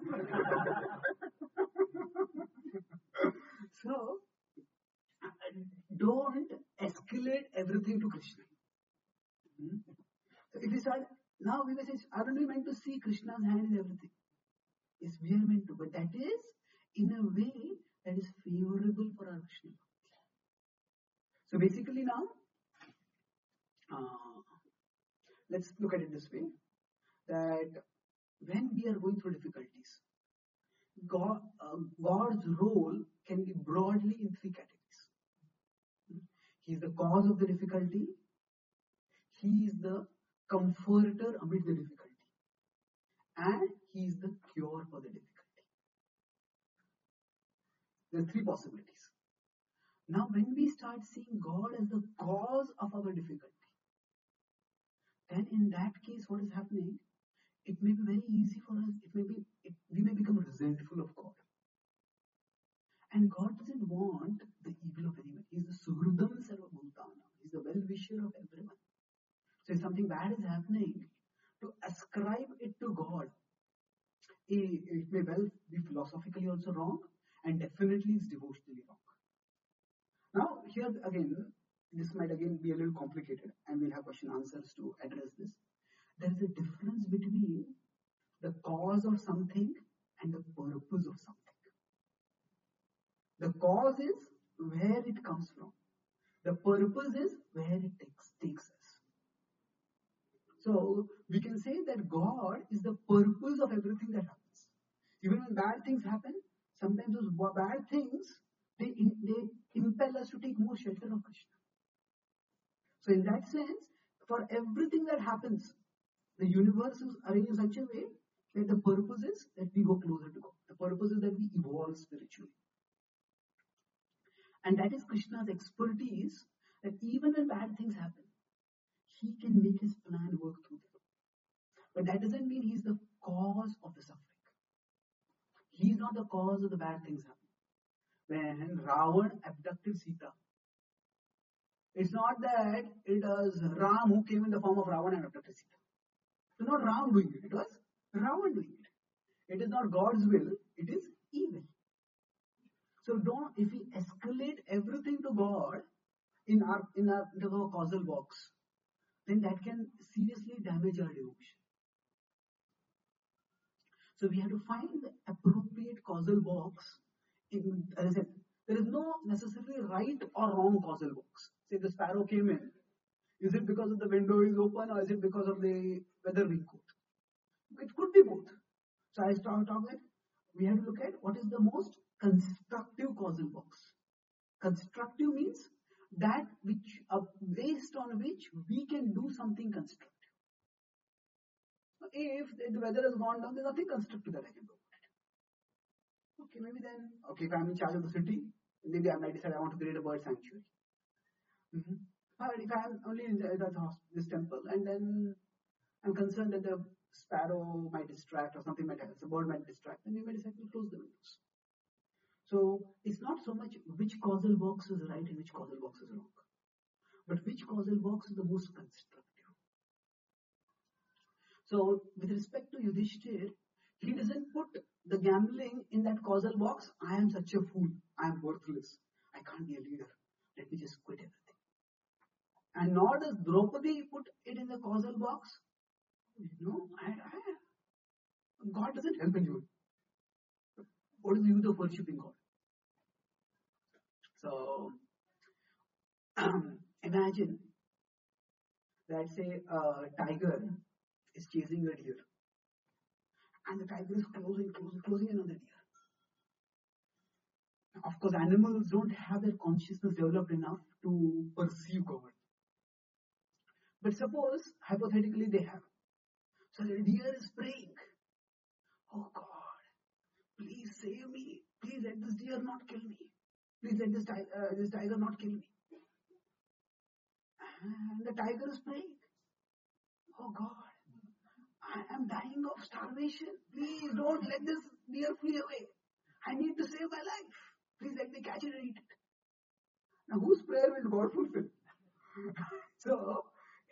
So, don't escalate everything to Krishna. So if we start, now we will say, aren't we meant to see Krishna's hand in everything? Yes, we are meant to, but that is in a way that is favorable for our Krishna. So basically now, let's look at it this way, that when we are going through difficulties, God's role can be broadly in three categories. He is the cause of the difficulty, He is the comforter amid the difficulty, and He is the cure for the difficulty. There are three possibilities. Now when we start seeing God as the cause of our difficulty, then in that case what is happening? It may be very easy for us, we may become resentful of God. And God doesn't want the evil of anyone. He's the Suhridam Sarvabhutana. He's the well-wisher of everyone. So if something bad is happening, to ascribe it to God, it may well be philosophically also wrong, and definitely is devotionally wrong. Now, here again, this might again be a little complicated, and we'll have question answers to address this. There is a difference between the cause of something and the purpose of something. The cause is where it comes from. The purpose is where it takes us. So we can say that God is the purpose of everything that happens. Even when bad things happen, sometimes those bad things, they impel us to take more shelter of Krishna. So in that sense, for everything that happens, The universe is arranged in such a way that the purpose is that we go closer to God. The purpose is that we evolve spiritually. And that is Krishna's expertise, that even when bad things happen, he can make his plan work through them. But that doesn't mean he's the cause of the suffering. He's not the cause of the bad things happening. When Ravan abducted Sita, it's not that it was Ram who came in the form of Ravan and abducted Sita. It was not Ram doing it, it was Ravan doing it. It is not God's will, it is evil. So if we escalate everything to God in our causal box, then that can seriously damage our devotion. So we have to find the appropriate causal box. As I said, there is no necessarily right or wrong causal box. Say the sparrow came in. Is it because of the window is open, or is it because of the weather being cold? It could be both. So I start talking that we have to look at what is the most constructive causal box. Constructive means that which based on which we can do something constructive. If the weather has gone down, there's nothing constructive that I can do. Okay, maybe then, if I'm in charge of the city, maybe I might decide I want to create a bird sanctuary. But if I'm only in this temple, and then I'm concerned that the sparrow might distract or something might happen, the bird might distract, then we might decide to close the windows. So it's not so much which causal box is right and which causal box is wrong, but which causal box is the most constructive. So with respect to Yudhishthir, he doesn't put the gambling in that causal box. I am such a fool. I am worthless. I can't be a leader. Let me just quit everything. And nor does Draupadi put it in the causal box. God doesn't help anyone. What is the use of worshipping God? So imagine that, say, a tiger is chasing a deer, and the tiger is closing in on the deer. Of course, animals don't have their consciousness developed enough to perceive God. But suppose, hypothetically, they have. So the deer is praying, "Oh God, please save me. Please let this deer not kill me. Please let this tiger not kill me." And the tiger is praying, "Oh God, I am dying of starvation. Please don't let this deer flee away. I need to save my life. Please let me catch it and eat it." Now, whose prayer will God fulfill? So,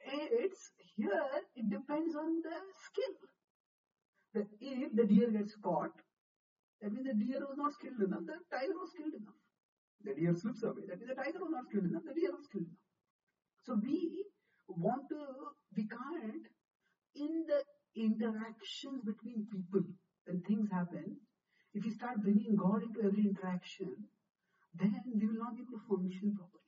it depends on the skill. That if the deer gets caught, that means the deer was not skilled enough, the tiger was skilled enough. The deer slips away, that means the tiger was not skilled enough, the deer was skilled enough. So we can't, in the interactions between people, when things happen, if we start bringing God into every interaction, then we will not be able to function properly.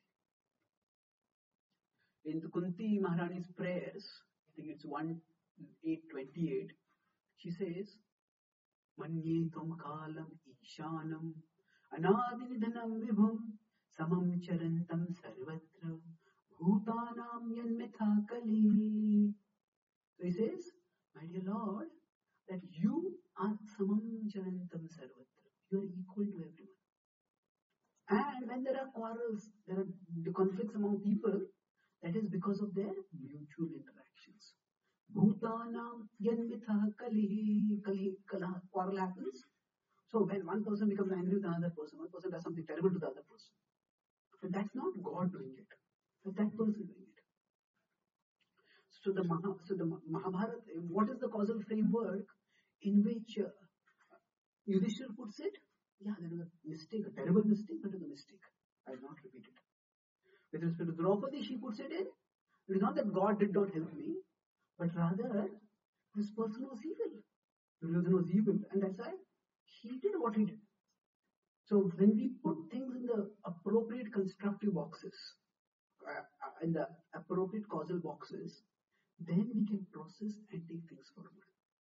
In the Kunti Maharani's prayers, I think it's 1:8:28, she says, "Manye tum kalam ishanam anadinidhanam vibhum samam charantam sarvatra bhutanam yanmitha kali." So he says, "My dear Lord, that you are samam charantam sarvatra. You are equal to everyone. And when there are quarrels, there are the conflicts among people, that is because of their mutual interactions. Bhutanam yanmitha kalihi quarrel happens. So when one person becomes angry with another person, one person does something terrible to the other person. But that's not God doing it. But that person doing it. So the Mahabharata, what is the causal framework in which Yudhishthira puts it? Yeah, there was a mistake, a terrible mistake, but it was a mistake. I will not repeat it. With respect to Draupadi, she puts it in. It is not that God did not help me, but rather this person was evil. Duryodhana was evil, and that's why he did what he did. So when we put things in the appropriate constructive boxes, in the appropriate causal boxes, then we can process and take things forward.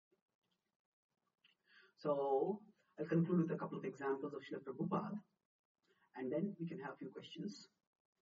So I'll conclude with a couple of examples of Srila Prabhupada, and then we can have a few questions.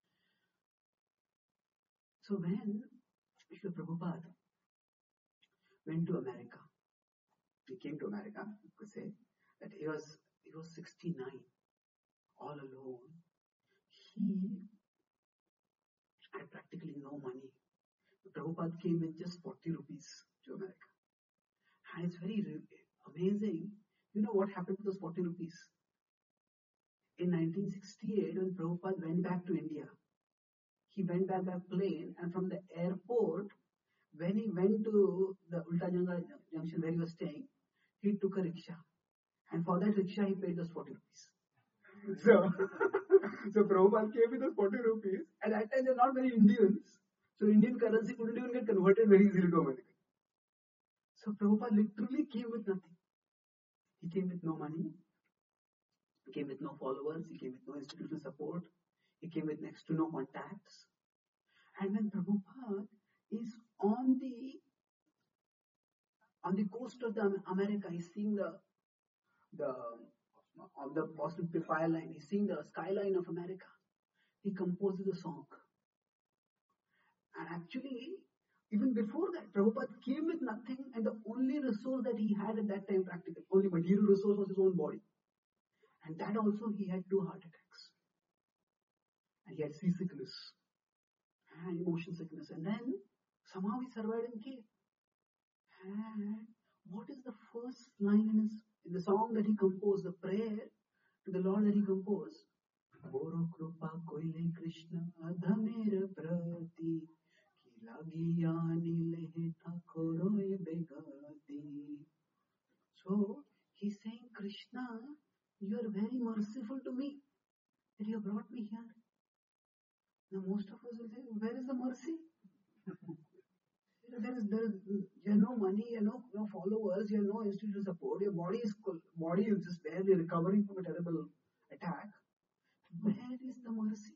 So when Srila Prabhupada went to America. He came to America, you could say, that he was 69, all alone. He had practically no money. Prabhupada came with just 40 rupees to America. And it's very amazing. You know what happened to those 40 rupees? In 1968, when Prabhupada went back to India, he went back by plane, and from the airport, when he went to the Ulta Junction where he was staying, he took a rickshaw. And for that rickshaw, he paid those 40 rupees. So, so Prabhupada came with those 40 rupees. At that time, there were not many Indians. So Indian currency couldn't even get converted very easily to American. So Prabhupada literally came with nothing. He came with no money. He came with no followers. He came with no institutional support. He came with next to no contacts. And when Prabhupada is on the coast of the America, he's seeing on the Boston Fire Line, he's seeing the skyline of America. He composes a song. And actually, even before that, Prabhupada came with nothing, and the only resource that he had at that time, practically, only material resource was his own body. And that also, he had 2 heart attacks. And he had seasickness and motion sickness. And then, somehow he survived and came. And what is the first line in the song that he composed, the prayer to the Lord that he composed? Boro Krupa Koile Krishna Adhamir Prati Kilagiyani Lehta Koroi Begati. So he's saying, Krishna, you are very merciful to me that you have brought me here. Now most of us will say, where is the mercy? You have no money, you have no followers, you have no institutional support, your body is just barely recovering from a terrible attack. Where is the mercy?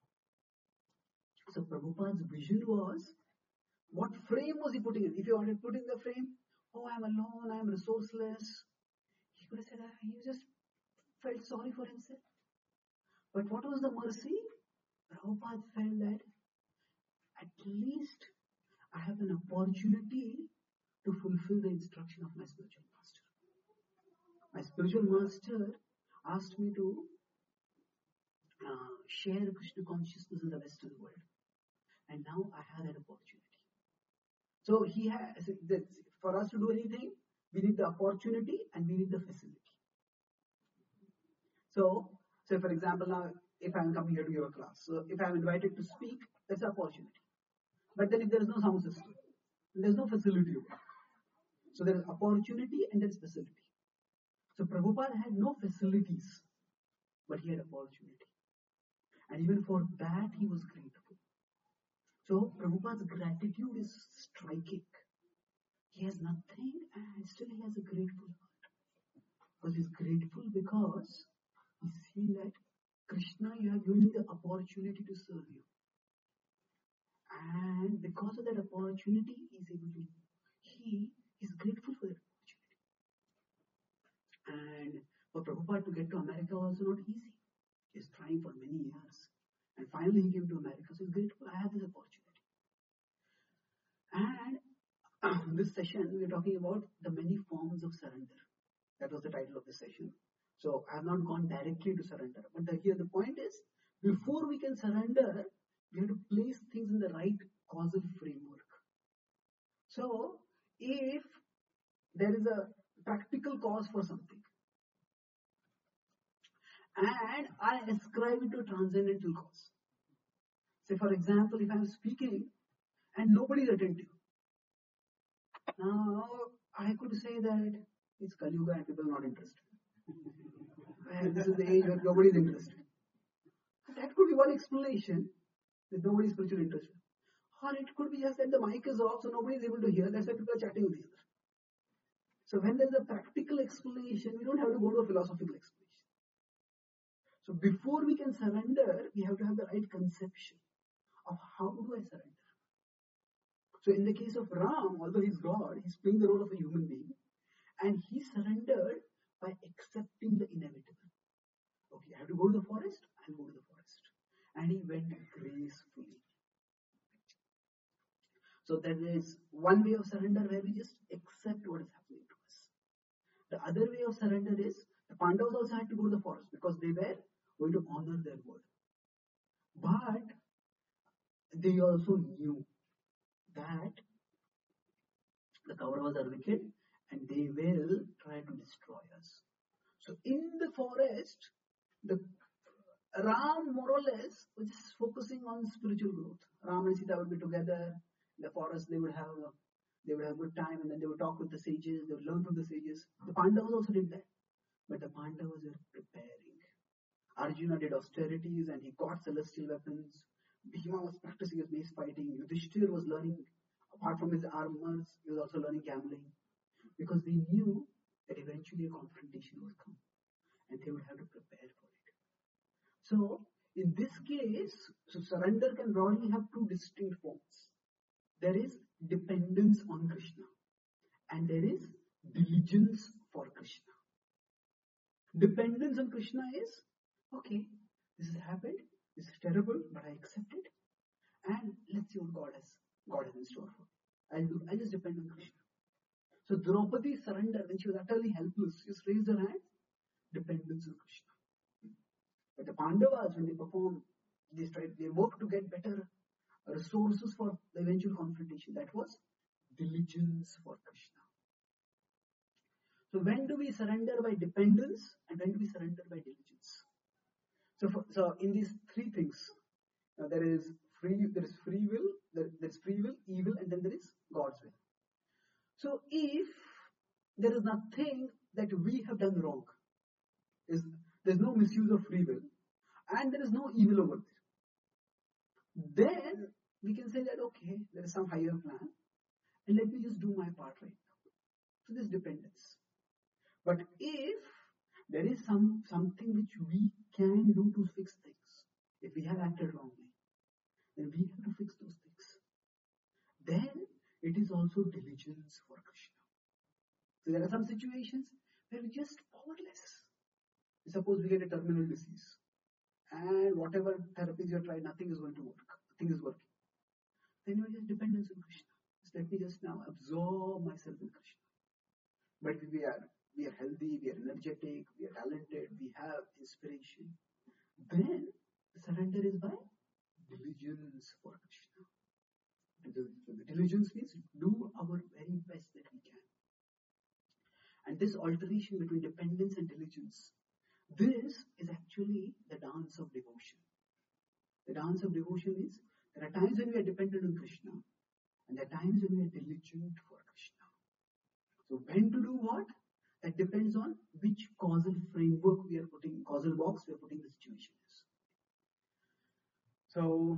So Prabhupada's vision was, what frame was he putting in? If he wanted to put in the frame, oh, I'm alone, I'm resourceless, he could have said, he just felt sorry for himself. But what was the mercy? Prabhupada felt that at least I have an opportunity to fulfill the instruction of my spiritual master. My spiritual master asked me to share Krishna consciousness in the Western world. And now I have that opportunity. So he has, for us to do anything, we need the opportunity and we need the facility. So for example, now if I'm coming here to your class, so if I'm invited to speak, that's an opportunity. But then if there is no sound system, there's no facility. So there is opportunity and there is facility. So Prabhupada had no facilities, but he had opportunity. And even for that, he was grateful. So Prabhupada's gratitude is striking. He has nothing and still he has a grateful heart. Because he's grateful because he's seen that Krishna, you have given me the opportunity to serve you. And because of that opportunity, he is grateful for that opportunity. And for Prabhupada to get to America was also not easy. He's trying for many years. And finally he came to America. So he's grateful, I have this opportunity. And this session, we're talking about the many forms of surrender. That was the title of the session. So I have not gone directly to surrender. But here the point is, before we can surrender, we have to place things in the right causal framework. So if there is a practical cause for something, and I ascribe it to a transcendental cause. Say for example, if I am speaking and nobody is attentive, now I could say that it's Kali Yuga and people are not interested. And this is the age where nobody is interested. That could be one explanation, that nobody is spiritually interested. Or it could be just that the mic is off, so nobody is able to hear. That's why people are chatting with each other. So when there's a practical explanation, we don't have to go to a philosophical explanation. So before we can surrender, we have to have the right conception of how do I surrender. So in the case of Ram, although he's God, he's playing the role of a human being, and he surrendered by accepting the inevitable. Okay, I have to go to the forest, I'll go to the forest. And he went gracefully. So there is one way of surrender where we just accept what is happening to us. The other way of surrender is the Pandavas also had to go to the forest because they were going to honor their word. But they also knew that the Kauravas are wicked and they will try to destroy us. So in the forest, the Ram more or less was just focusing on spiritual growth. Ram and Sita would be together in the forest. They would have good time, and then they would talk with the sages. They would learn from the sages. The Pandavas also did that, but the Pandavas were preparing. Arjuna did austerities and he got celestial weapons. Bhima was practicing his mace fighting. Yudhishthir was learning, apart from his armors, he was also learning gambling, because they knew that eventually a confrontation would come, and they would have to prepare for it. So, in this case, surrender can broadly have two distinct forms. There is dependence on Krishna, and there is diligence for Krishna. Dependence on Krishna is, okay, this has happened, this is terrible, but I accept it, and let's see what God has in store for me. I'll just depend on Krishna. So Draupadi surrendered when she was utterly helpless. She just raised her hand, dependence on Krishna. But the Pandavas, when they performed, they worked to get better resources for the eventual confrontation. That was diligence for Krishna. So when do we surrender by dependence and when do we surrender by diligence? So in these three things, there is free will, evil, and then there is God's will. So if there is nothing that we have done wrong, there's no misuse of free will, and there is no evil over there, then we can say that, okay, there is some higher plan, and let me just do my part right now. So this dependence. But if there is something which we can do to fix things, if we have acted wrongly, then we have to fix those things. Then it is also diligence for Krishna. So there are some situations where we're just powerless. Suppose we get a terminal disease, and whatever therapies you have tried, nothing is going to work. Nothing is working. Then you are just dependence on Krishna. Just let me just now absorb myself in Krishna. But we are healthy, we are energetic, we are talented, we have inspiration. Then the surrender is by diligence for Krishna. The diligence means do our very best that we can. And this alteration between dependence and diligence, this is actually the dance of devotion. The dance of devotion means there are times when we are dependent on Krishna, and there are times when we are diligent for Krishna. So when to do what? That depends on which causal framework causal box we are putting the situation in. So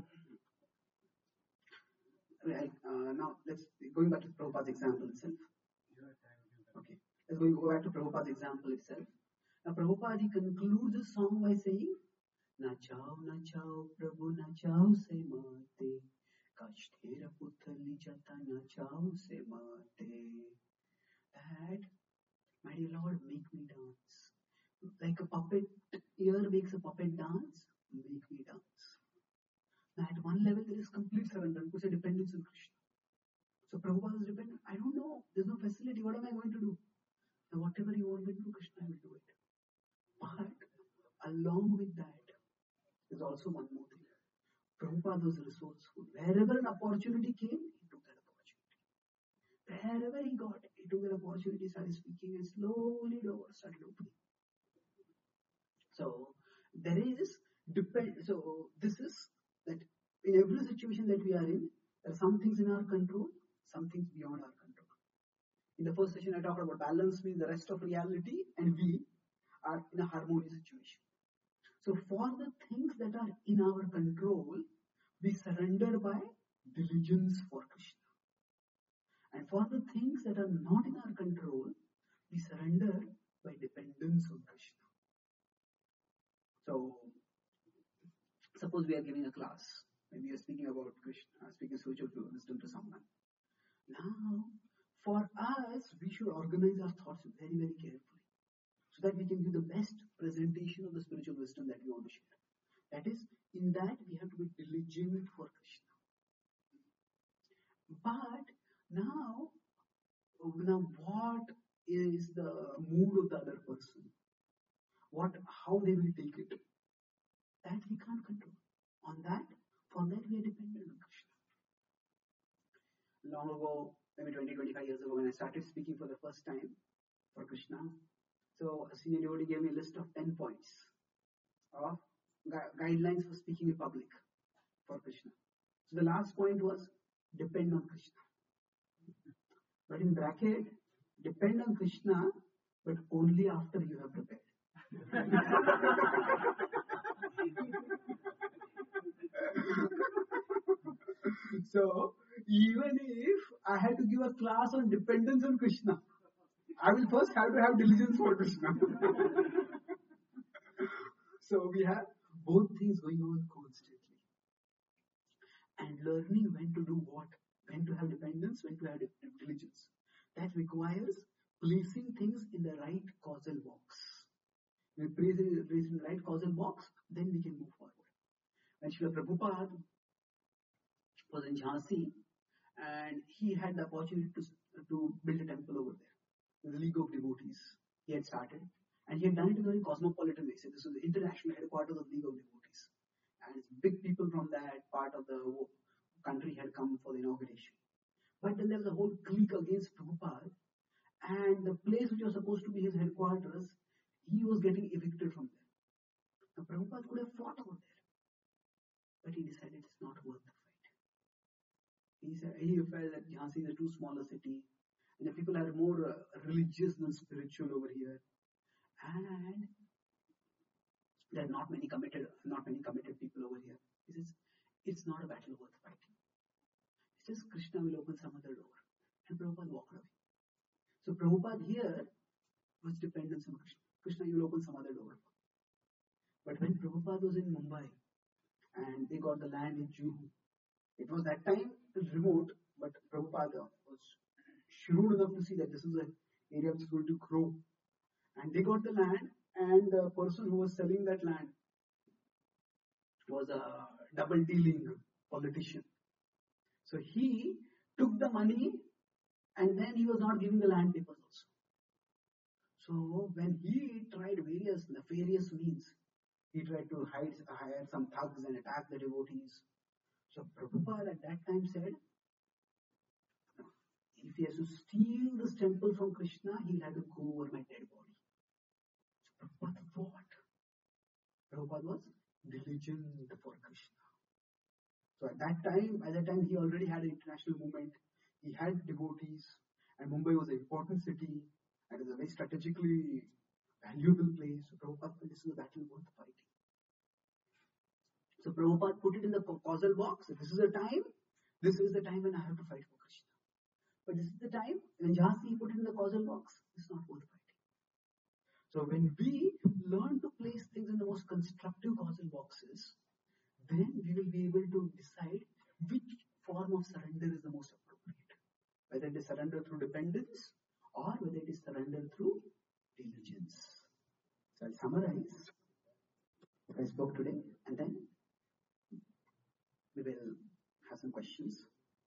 now let's going back to Prabhupada's example itself. Okay, let's go back to Prabhupada's example itself. Now Prabhupada concludes the song by saying, "Nachao, nachao, Prabhu, nachao se mate, kashtera puthali jata nachao se mate." That, my dear Lord, make me dance. Like a puppet ear makes a puppet dance, make me dance. Now at one level there is complete surrender, which is a dependence on Krishna. So Prabhupada is dependent. I don't know, there's no facility, what am I going to do? Now whatever you want me to do, Krishna, I will do it. But along with that, there's also one more thing. Prabhupada was resourceful. Wherever an opportunity came, he took that opportunity. Wherever he got, he took that opportunity, started speaking, and slowly doors started opening. So there is So this is that in every situation that we are in, there are some things in our control, some things beyond our control. In the first session, I talked about balance means the rest of reality, and we are in a harmonious situation. So for the things that are in our control, we surrender by diligence for Krishna. And for the things that are not in our control, we surrender by dependence on Krishna. So suppose we are giving a class, and we are speaking about Krishna, speaking spiritual wisdom to someone. Now, for us, we should organize our thoughts very, very carefully, so that we can give the best presentation of the spiritual wisdom that we want to share. That is, in that we have to be diligent for Krishna. But Now, what is the mood of the other person? How they will take it? That we can't control. For that we are dependent on Krishna. Long ago, maybe 20, 25 years ago, when I started speaking for the first time for Krishna, so a senior devotee gave me a list of 10 points of guidelines for speaking in public for Krishna. So the last point was depend on Krishna. But in bracket, depend on Krishna, but only after you have prepared. So even if I had to give a class on dependence on Krishna, I will first have to have diligence for Krishna. So we have both things going on constantly. And learning when to do what, when to have dependence, when to have diligence. That requires placing things in the right causal box. When we place it in the right causal box, then we can move forward. When Srila Prabhupada was in Jhansi, and he had the opportunity to build a temple over there. The League of Devotees he had started, and he had done it in a very cosmopolitan way. So this was the international headquarters of League of Devotees, and big people from that part of the country had come for the inauguration. But then there was a whole clique against Prabhupada, and the place which was supposed to be his headquarters, he was getting evicted from there. Now Prabhupada could have fought over there, but he decided it's not worth the fight. He felt that Jhansi is a too small a city, and the people are more religious than spiritual over here, and there are not many committed people over here. He says it's not a battle worth fighting. He says Krishna will open some other door, and Prabhupada walked away. So Prabhupada here was dependent on Krishna. Krishna, you will open some other door. But when Prabhupada was in Mumbai, and they got the land in Juhu, it was that time remote, but Prabhupada was shrewd enough to see that this is an area which is going to grow. And they got the land, and the person who was selling that land was a double dealing politician. So he took the money, and then he was not giving the land papers also. So when he tried various nefarious means, he tried to hire some thugs and attack the devotees. So Prabhupada at that time said, if he has to steal this temple from Krishna, he'll have to go over my dead body. So Prabhupada thought. Prabhupada was diligent for Krishna. So by that time he already had an international movement. He had devotees, and Mumbai was an important city, and it was a very strategically valuable place. So Prabhupada said, this is a battle worth fighting. So Prabhupada put it in the causal box. This is the time when I have to fight for Krishna. But this is the time when Jhansi put it in the causal box, it's not worth fighting. So when we learn to place things in the most constructive causal boxes, then we will be able to decide which form of surrender is the most appropriate. Whether it is surrender through dependence or whether it is surrender through diligence. So I'll summarize what I spoke today, and then we will have some questions.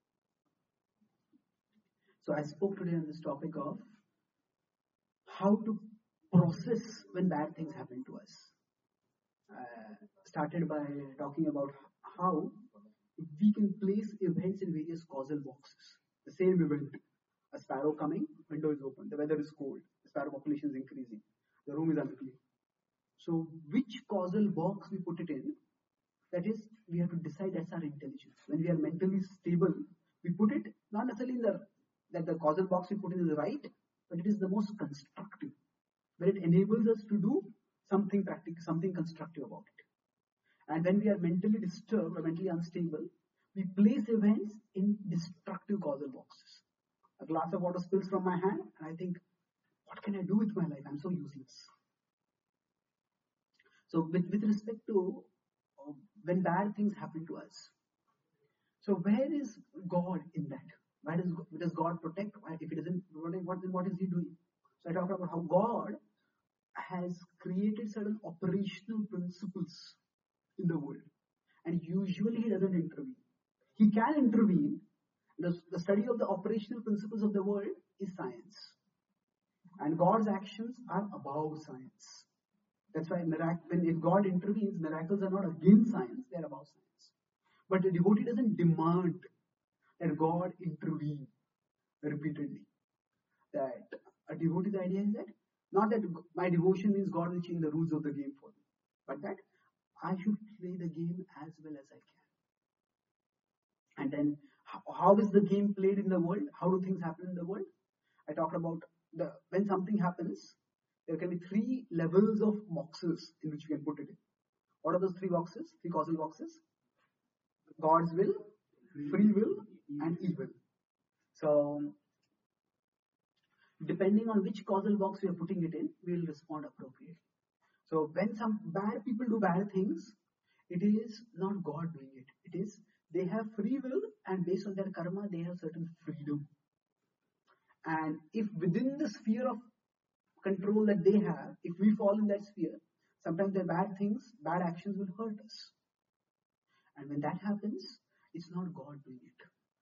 So I spoke today on this topic of how to process when bad things happen to us. Started by talking about how we can place events in various causal boxes. The same event, a sparrow coming, window is open, the weather is cold, the sparrow population is increasing, the room is unclean. So which causal box we put it in, that is, we have to decide that's our intelligence. When we are mentally stable, we put it not necessarily that the causal box we put in is right, but it is the most constructive, where it enables us to do something practical, something constructive about it. And when we are mentally disturbed or mentally unstable, we place events in destructive causal boxes. A glass of water spills from my hand, and I think, what can I do with my life? I'm so useless. So with respect to when bad things happen to us, so where is God in that? Why does God protect? If it doesn't, what is He doing? So I talked about how God has created certain operational principles in the world, and usually He doesn't intervene. He can intervene, The study of the operational principles of the world is science. And God's actions are above science. That's why if God intervenes, miracles are not against science, they're above science. But the devotee doesn't demand that God intervene repeatedly. That a devotee's idea is that not that my devotion means God will change the rules of the game for me, but that I should play the game as well as I can. And then how is the game played in the world? How do things happen in the world? I talked about when something happens, there can be 3 levels of boxes in which you can put it in. What are those 3 boxes? 3 causal boxes? God's will, free will, and evil. So, depending on which causal box we are putting it in, we will respond appropriately. So, when some bad people do bad things, it is not God doing it. It is they have free will, and based on their karma, they have certain freedom. And if within the sphere of control that they have, if we fall in that sphere, sometimes their bad things, bad actions will hurt us. And when that happens, it's not God doing it.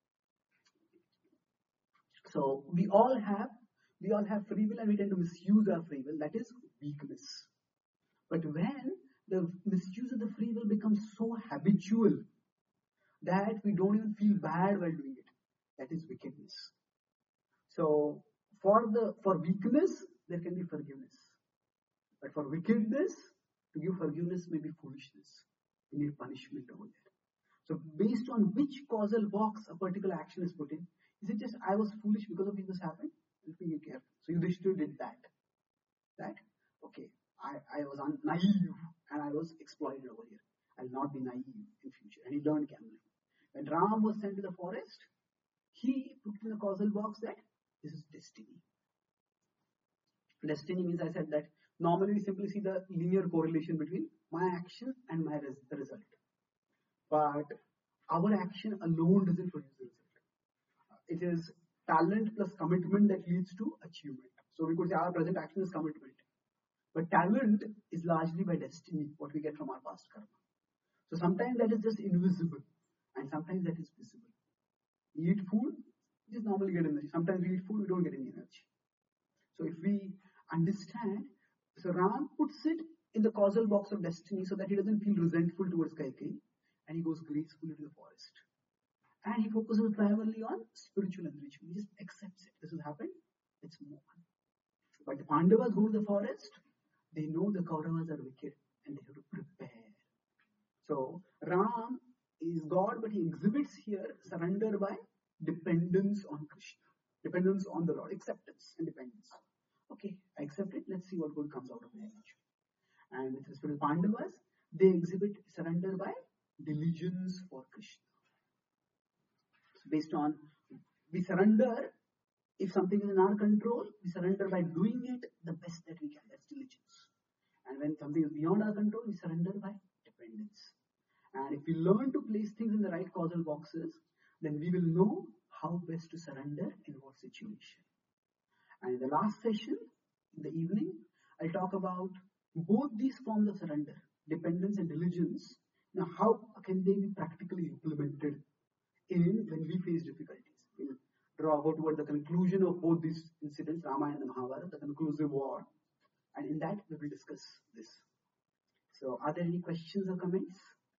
So we all have free will, and we tend to misuse our free will. That is weakness. But when the misuse of the free will becomes so habitual that we don't even feel bad while doing it, that is wickedness. So for weakness, there can be forgiveness. But for wickedness, to give forgiveness may be foolishness. You need punishment over there. So based on which causal box a particular action is put in, is it just I was foolish because of this happened? Let me be careful. So Yudhishthira did that. That okay, I was naive and I was exploited over here. I'll not be naive in future. And he learned gambling. When Ram was sent to the forest, he put in the causal box that this is destiny. Destiny means, I said that normally we simply see the linear correlation between my action and the result. But our action alone doesn't produce the result. It is talent plus commitment that leads to achievement. So we could say our present action is commitment. But talent is largely by destiny, what we get from our past karma. So sometimes that is just invisible, and sometimes that is visible. We eat food, we just normally get energy. Sometimes we eat food, we don't get any energy. So if we understand, so Ram puts it in the causal box of destiny so that he doesn't feel resentful towards Kaikeyi, and he goes gracefully to the forest. And he focuses primarily on spiritual enrichment. He just accepts it. This will happen, let's move on. But the Pandavas go to the forest, they know the Kauravas are wicked and they have to prepare. So Ram is God, but he exhibits here surrender by dependence on Krishna, dependence on the Lord, acceptance and dependence. Okay, I accept it. Let's see what good comes out of it. And with respect to Pandavas, they exhibit surrender by diligence for Krishna. So based on, we surrender, if something is in our control, we surrender by doing it the best that we can. That's diligence. And when something is beyond our control, we surrender by dependence. And if we learn to place things in the right causal boxes, then we will know how best to surrender in what situation. And in the last session, in the evening, I'll talk about both these forms of surrender, dependence and diligence. Now, how can they be practically implemented when we face difficulties? We'll go toward the conclusion of both these incidents, Ramayana and Mahabharata, the conclusive war. And in that, we will discuss this. So, are there any questions or comments?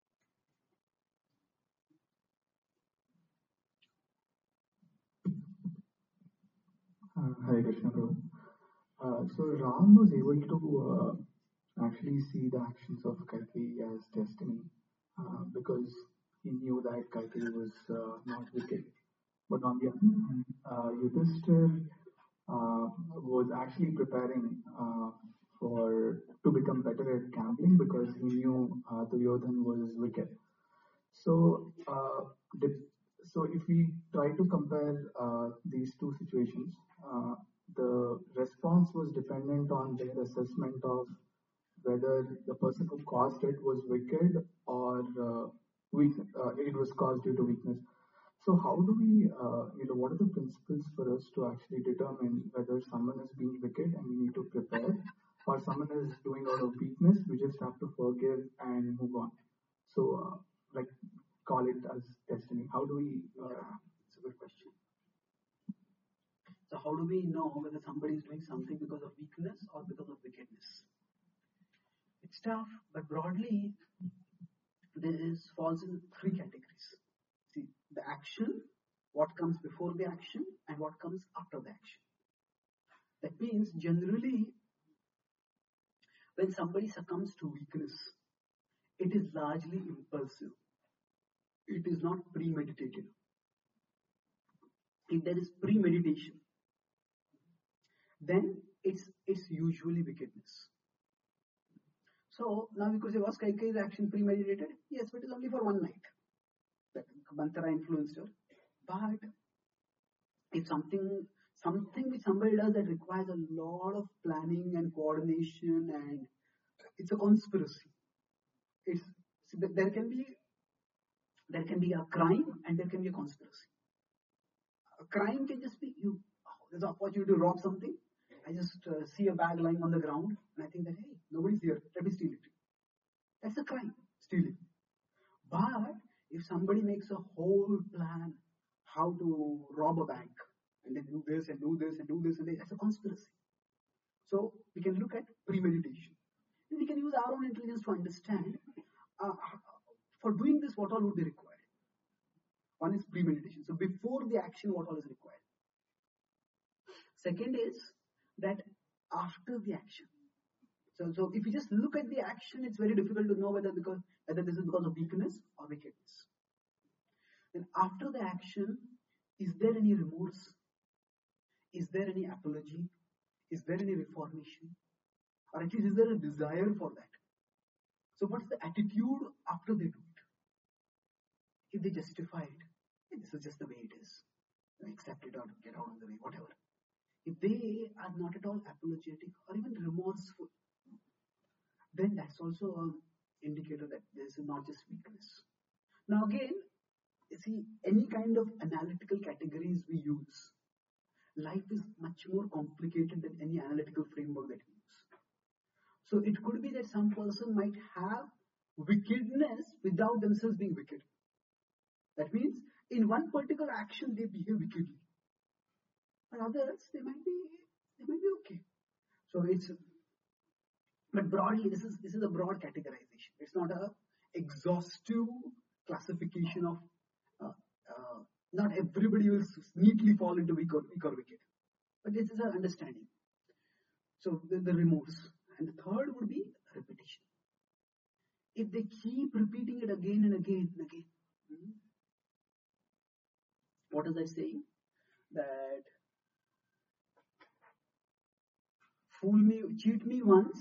Hare Krishna Prabhu. So Ram was able to actually see the actions of Kaikeyi as destiny because he knew that Kaikeyi was not wicked. But on the other hand, Yudhishthira was actually preparing to become better at gambling because he knew Duryodhan was wicked. So, if we try to compare these two situations, the response was dependent on their assessment of whether the person who caused it was wicked or it was caused due to weakness. So, how do we, what are the principles for us to actually determine whether someone is being wicked and we need to prepare, or someone is doing out of weakness, we just have to forgive and move on? So, call it as destiny. How do we? So good question. So how do we know whether somebody is doing something because of weakness or because of wickedness? It's tough, but broadly, this falls in three categories. See, the action, what comes before the action, and what comes after the action. That means generally, when somebody succumbs to weakness, it is largely impulsive. It is not premeditated. If there is premeditation, then it's usually wickedness. So now you could say, was Kaikeyi's action premeditated? Yes, but it is only for one night. That Manthara influenced her. But if something which somebody does that requires a lot of planning and coordination, and it's a conspiracy. There can be a crime and there can be a conspiracy. A crime can just be there's an opportunity to rob something. I just see a bag lying on the ground and I think that, hey, nobody's here, let me steal it. That's a crime, stealing. But if somebody makes a whole plan how to rob a bank and then do this and do this and do this, and that's a conspiracy. So we can look at premeditation. And we can use our own intelligence to understand for doing this what all would be required. One is premeditation. So before the action, what all is required. Second is that after the action. So if you just look at the action, it's very difficult to know whether this is because of weakness or wickedness. Then after the action, is there any remorse? Is there any apology? Is there any reformation? Or at least is there a desire for that? So what's the attitude after they do it? If they justify it, hey, this is just the way it is. Accept it or get out of the way, whatever. If they are not at all apologetic or even remorseful, then that's also an indicator that this is not just weakness. Now again, you see, any kind of analytical categories we use, life is much more complicated than any analytical framework that we use. So it could be that some person might have wickedness without themselves being wicked. That means in one particular action they behave wickedly, but others they might be okay. So but broadly this is a broad categorization. It's not a exhaustive classification of. Not everybody will neatly fall into weak or wicked, but this is an understanding. So the remorse, and the third would be repetition. If they keep repeating it again and again and again, what is that saying? That cheat me once,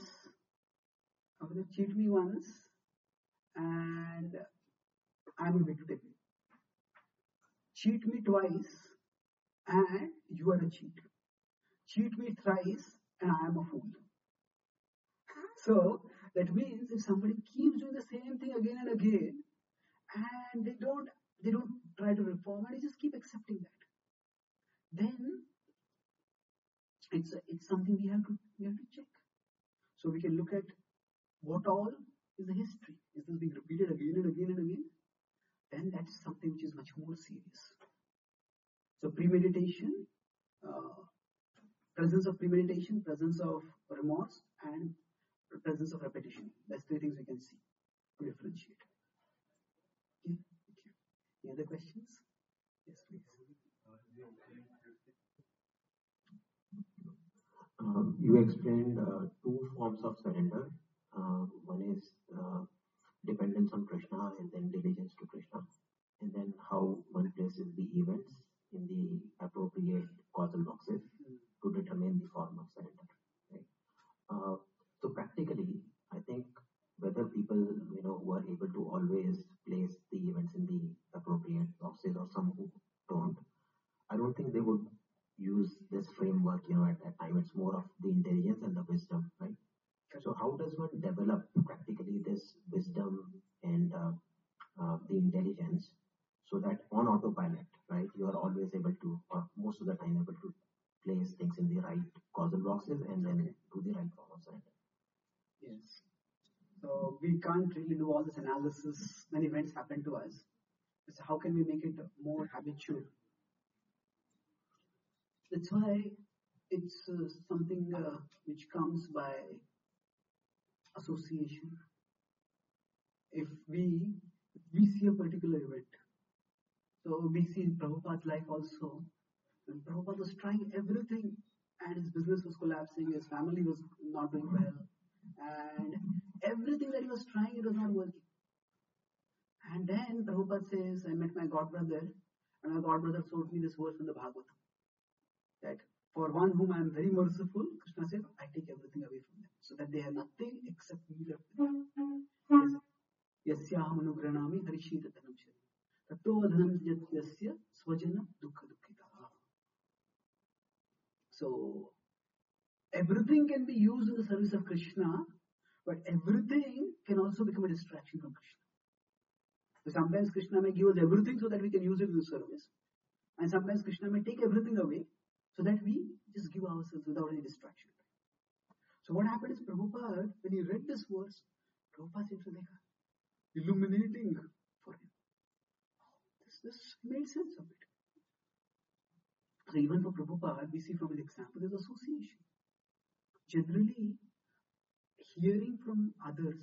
and I'm a victim. Cheat me twice and you are a cheat. Cheat me thrice and I am a fool. So that means if somebody keeps doing the same thing again and again, and they don't try to reform and they just keep accepting that, then it's something we have to check. So we can look at what all is the history. Is this being repeated again and again and again? Then that's something which is much more serious. So premeditation, presence of premeditation, presence of remorse, and presence of repetition. That's three things we can see to differentiate. Okay, thank you. Any other questions? Yes, please. You explained two forms of surrender. One is dependence on Krishna and then diligence to Krishna, and then how one places the events in the appropriate causal boxes to determine the form of surrender. Right? So practically, I think whether people who are able to always place the events in the appropriate boxes or some who don't, I don't think they would use this framework. At that time, it's more of the intelligence and the wisdom, right? So how does one develop practically this wisdom and the intelligence so that on autopilot, right, you are always able to, or most of the time able to place things in the right causal boxes and then do the right form of surrender? Yes. So we can't really do all this analysis when events happen to us. So how can we make it more habitual? That's why it's something which comes by association. If we see a particular event, so we see in Prabhupada's life also, when Prabhupada was trying everything and his business was collapsing, his family was not doing well, and everything that he was trying, it was not working. And then Prabhupada says, I met my god brother, and my god brother told me this verse from the Bhagavatam, that for one whom I am very merciful, Krishna said, I take everything away from them, so that they have nothing except me left with them. Yasyaham anugranami harishita dhanam shari. Tato adhanam yasya swajana dukha dukkita. So everything can be used in the service of Krishna, but everything can also become a distraction from Krishna. So sometimes Krishna may give us everything so that we can use it in the service, and sometimes Krishna may take everything away so that we just give ourselves without any distraction. So what happened is Prabhupada, when he read this verse, Prabhupada seemed to like illuminating for him. This made sense of it. So even for Prabhupada, we see from his example, there's association. Generally, hearing from others,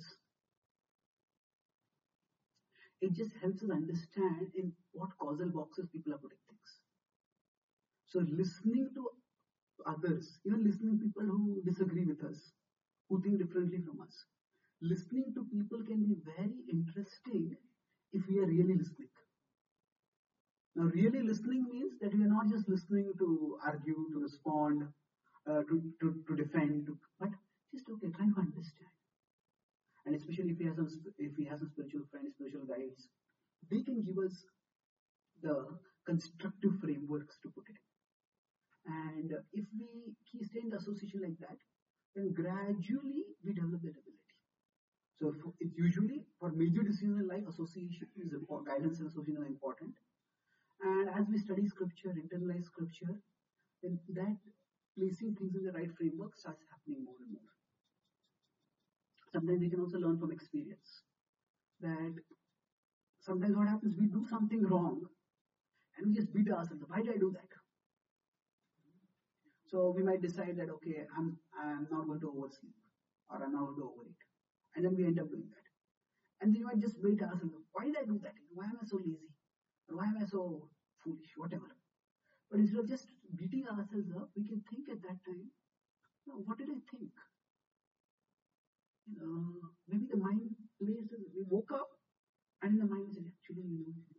it just helps us understand in what causal boxes people are putting things. So listening to others, even listening to people who disagree with us, who think differently from us, listening to people can be very interesting if we are really listening. Now, really listening means that we are not just listening to argue, to respond, to defend, but just okay, trying to understand. And especially if we have some spiritual friends, spiritual guides, they can give us the constructive frameworks to put it in. And if we stay in the association like that, then gradually we develop that ability. So it's usually for major decisions in life, association is important, guidance and association are important. And as we study scripture, internalize scripture, then that placing things in the right framework starts happening more and more. Sometimes we can also learn from experience that sometimes what happens, we do something wrong and we just beat ourselves. Why did I do that? So we might decide that okay, I'm not going to oversleep or I'm not going to overeat, and then we end up doing that. And then we might just beat ourselves. Why did I do that? Why am I so lazy? Or why am I so foolish? Whatever. But instead of just beating ourselves up, we can think at that time, what did I think? Maybe the mind plays, we woke up and the mind said, actually,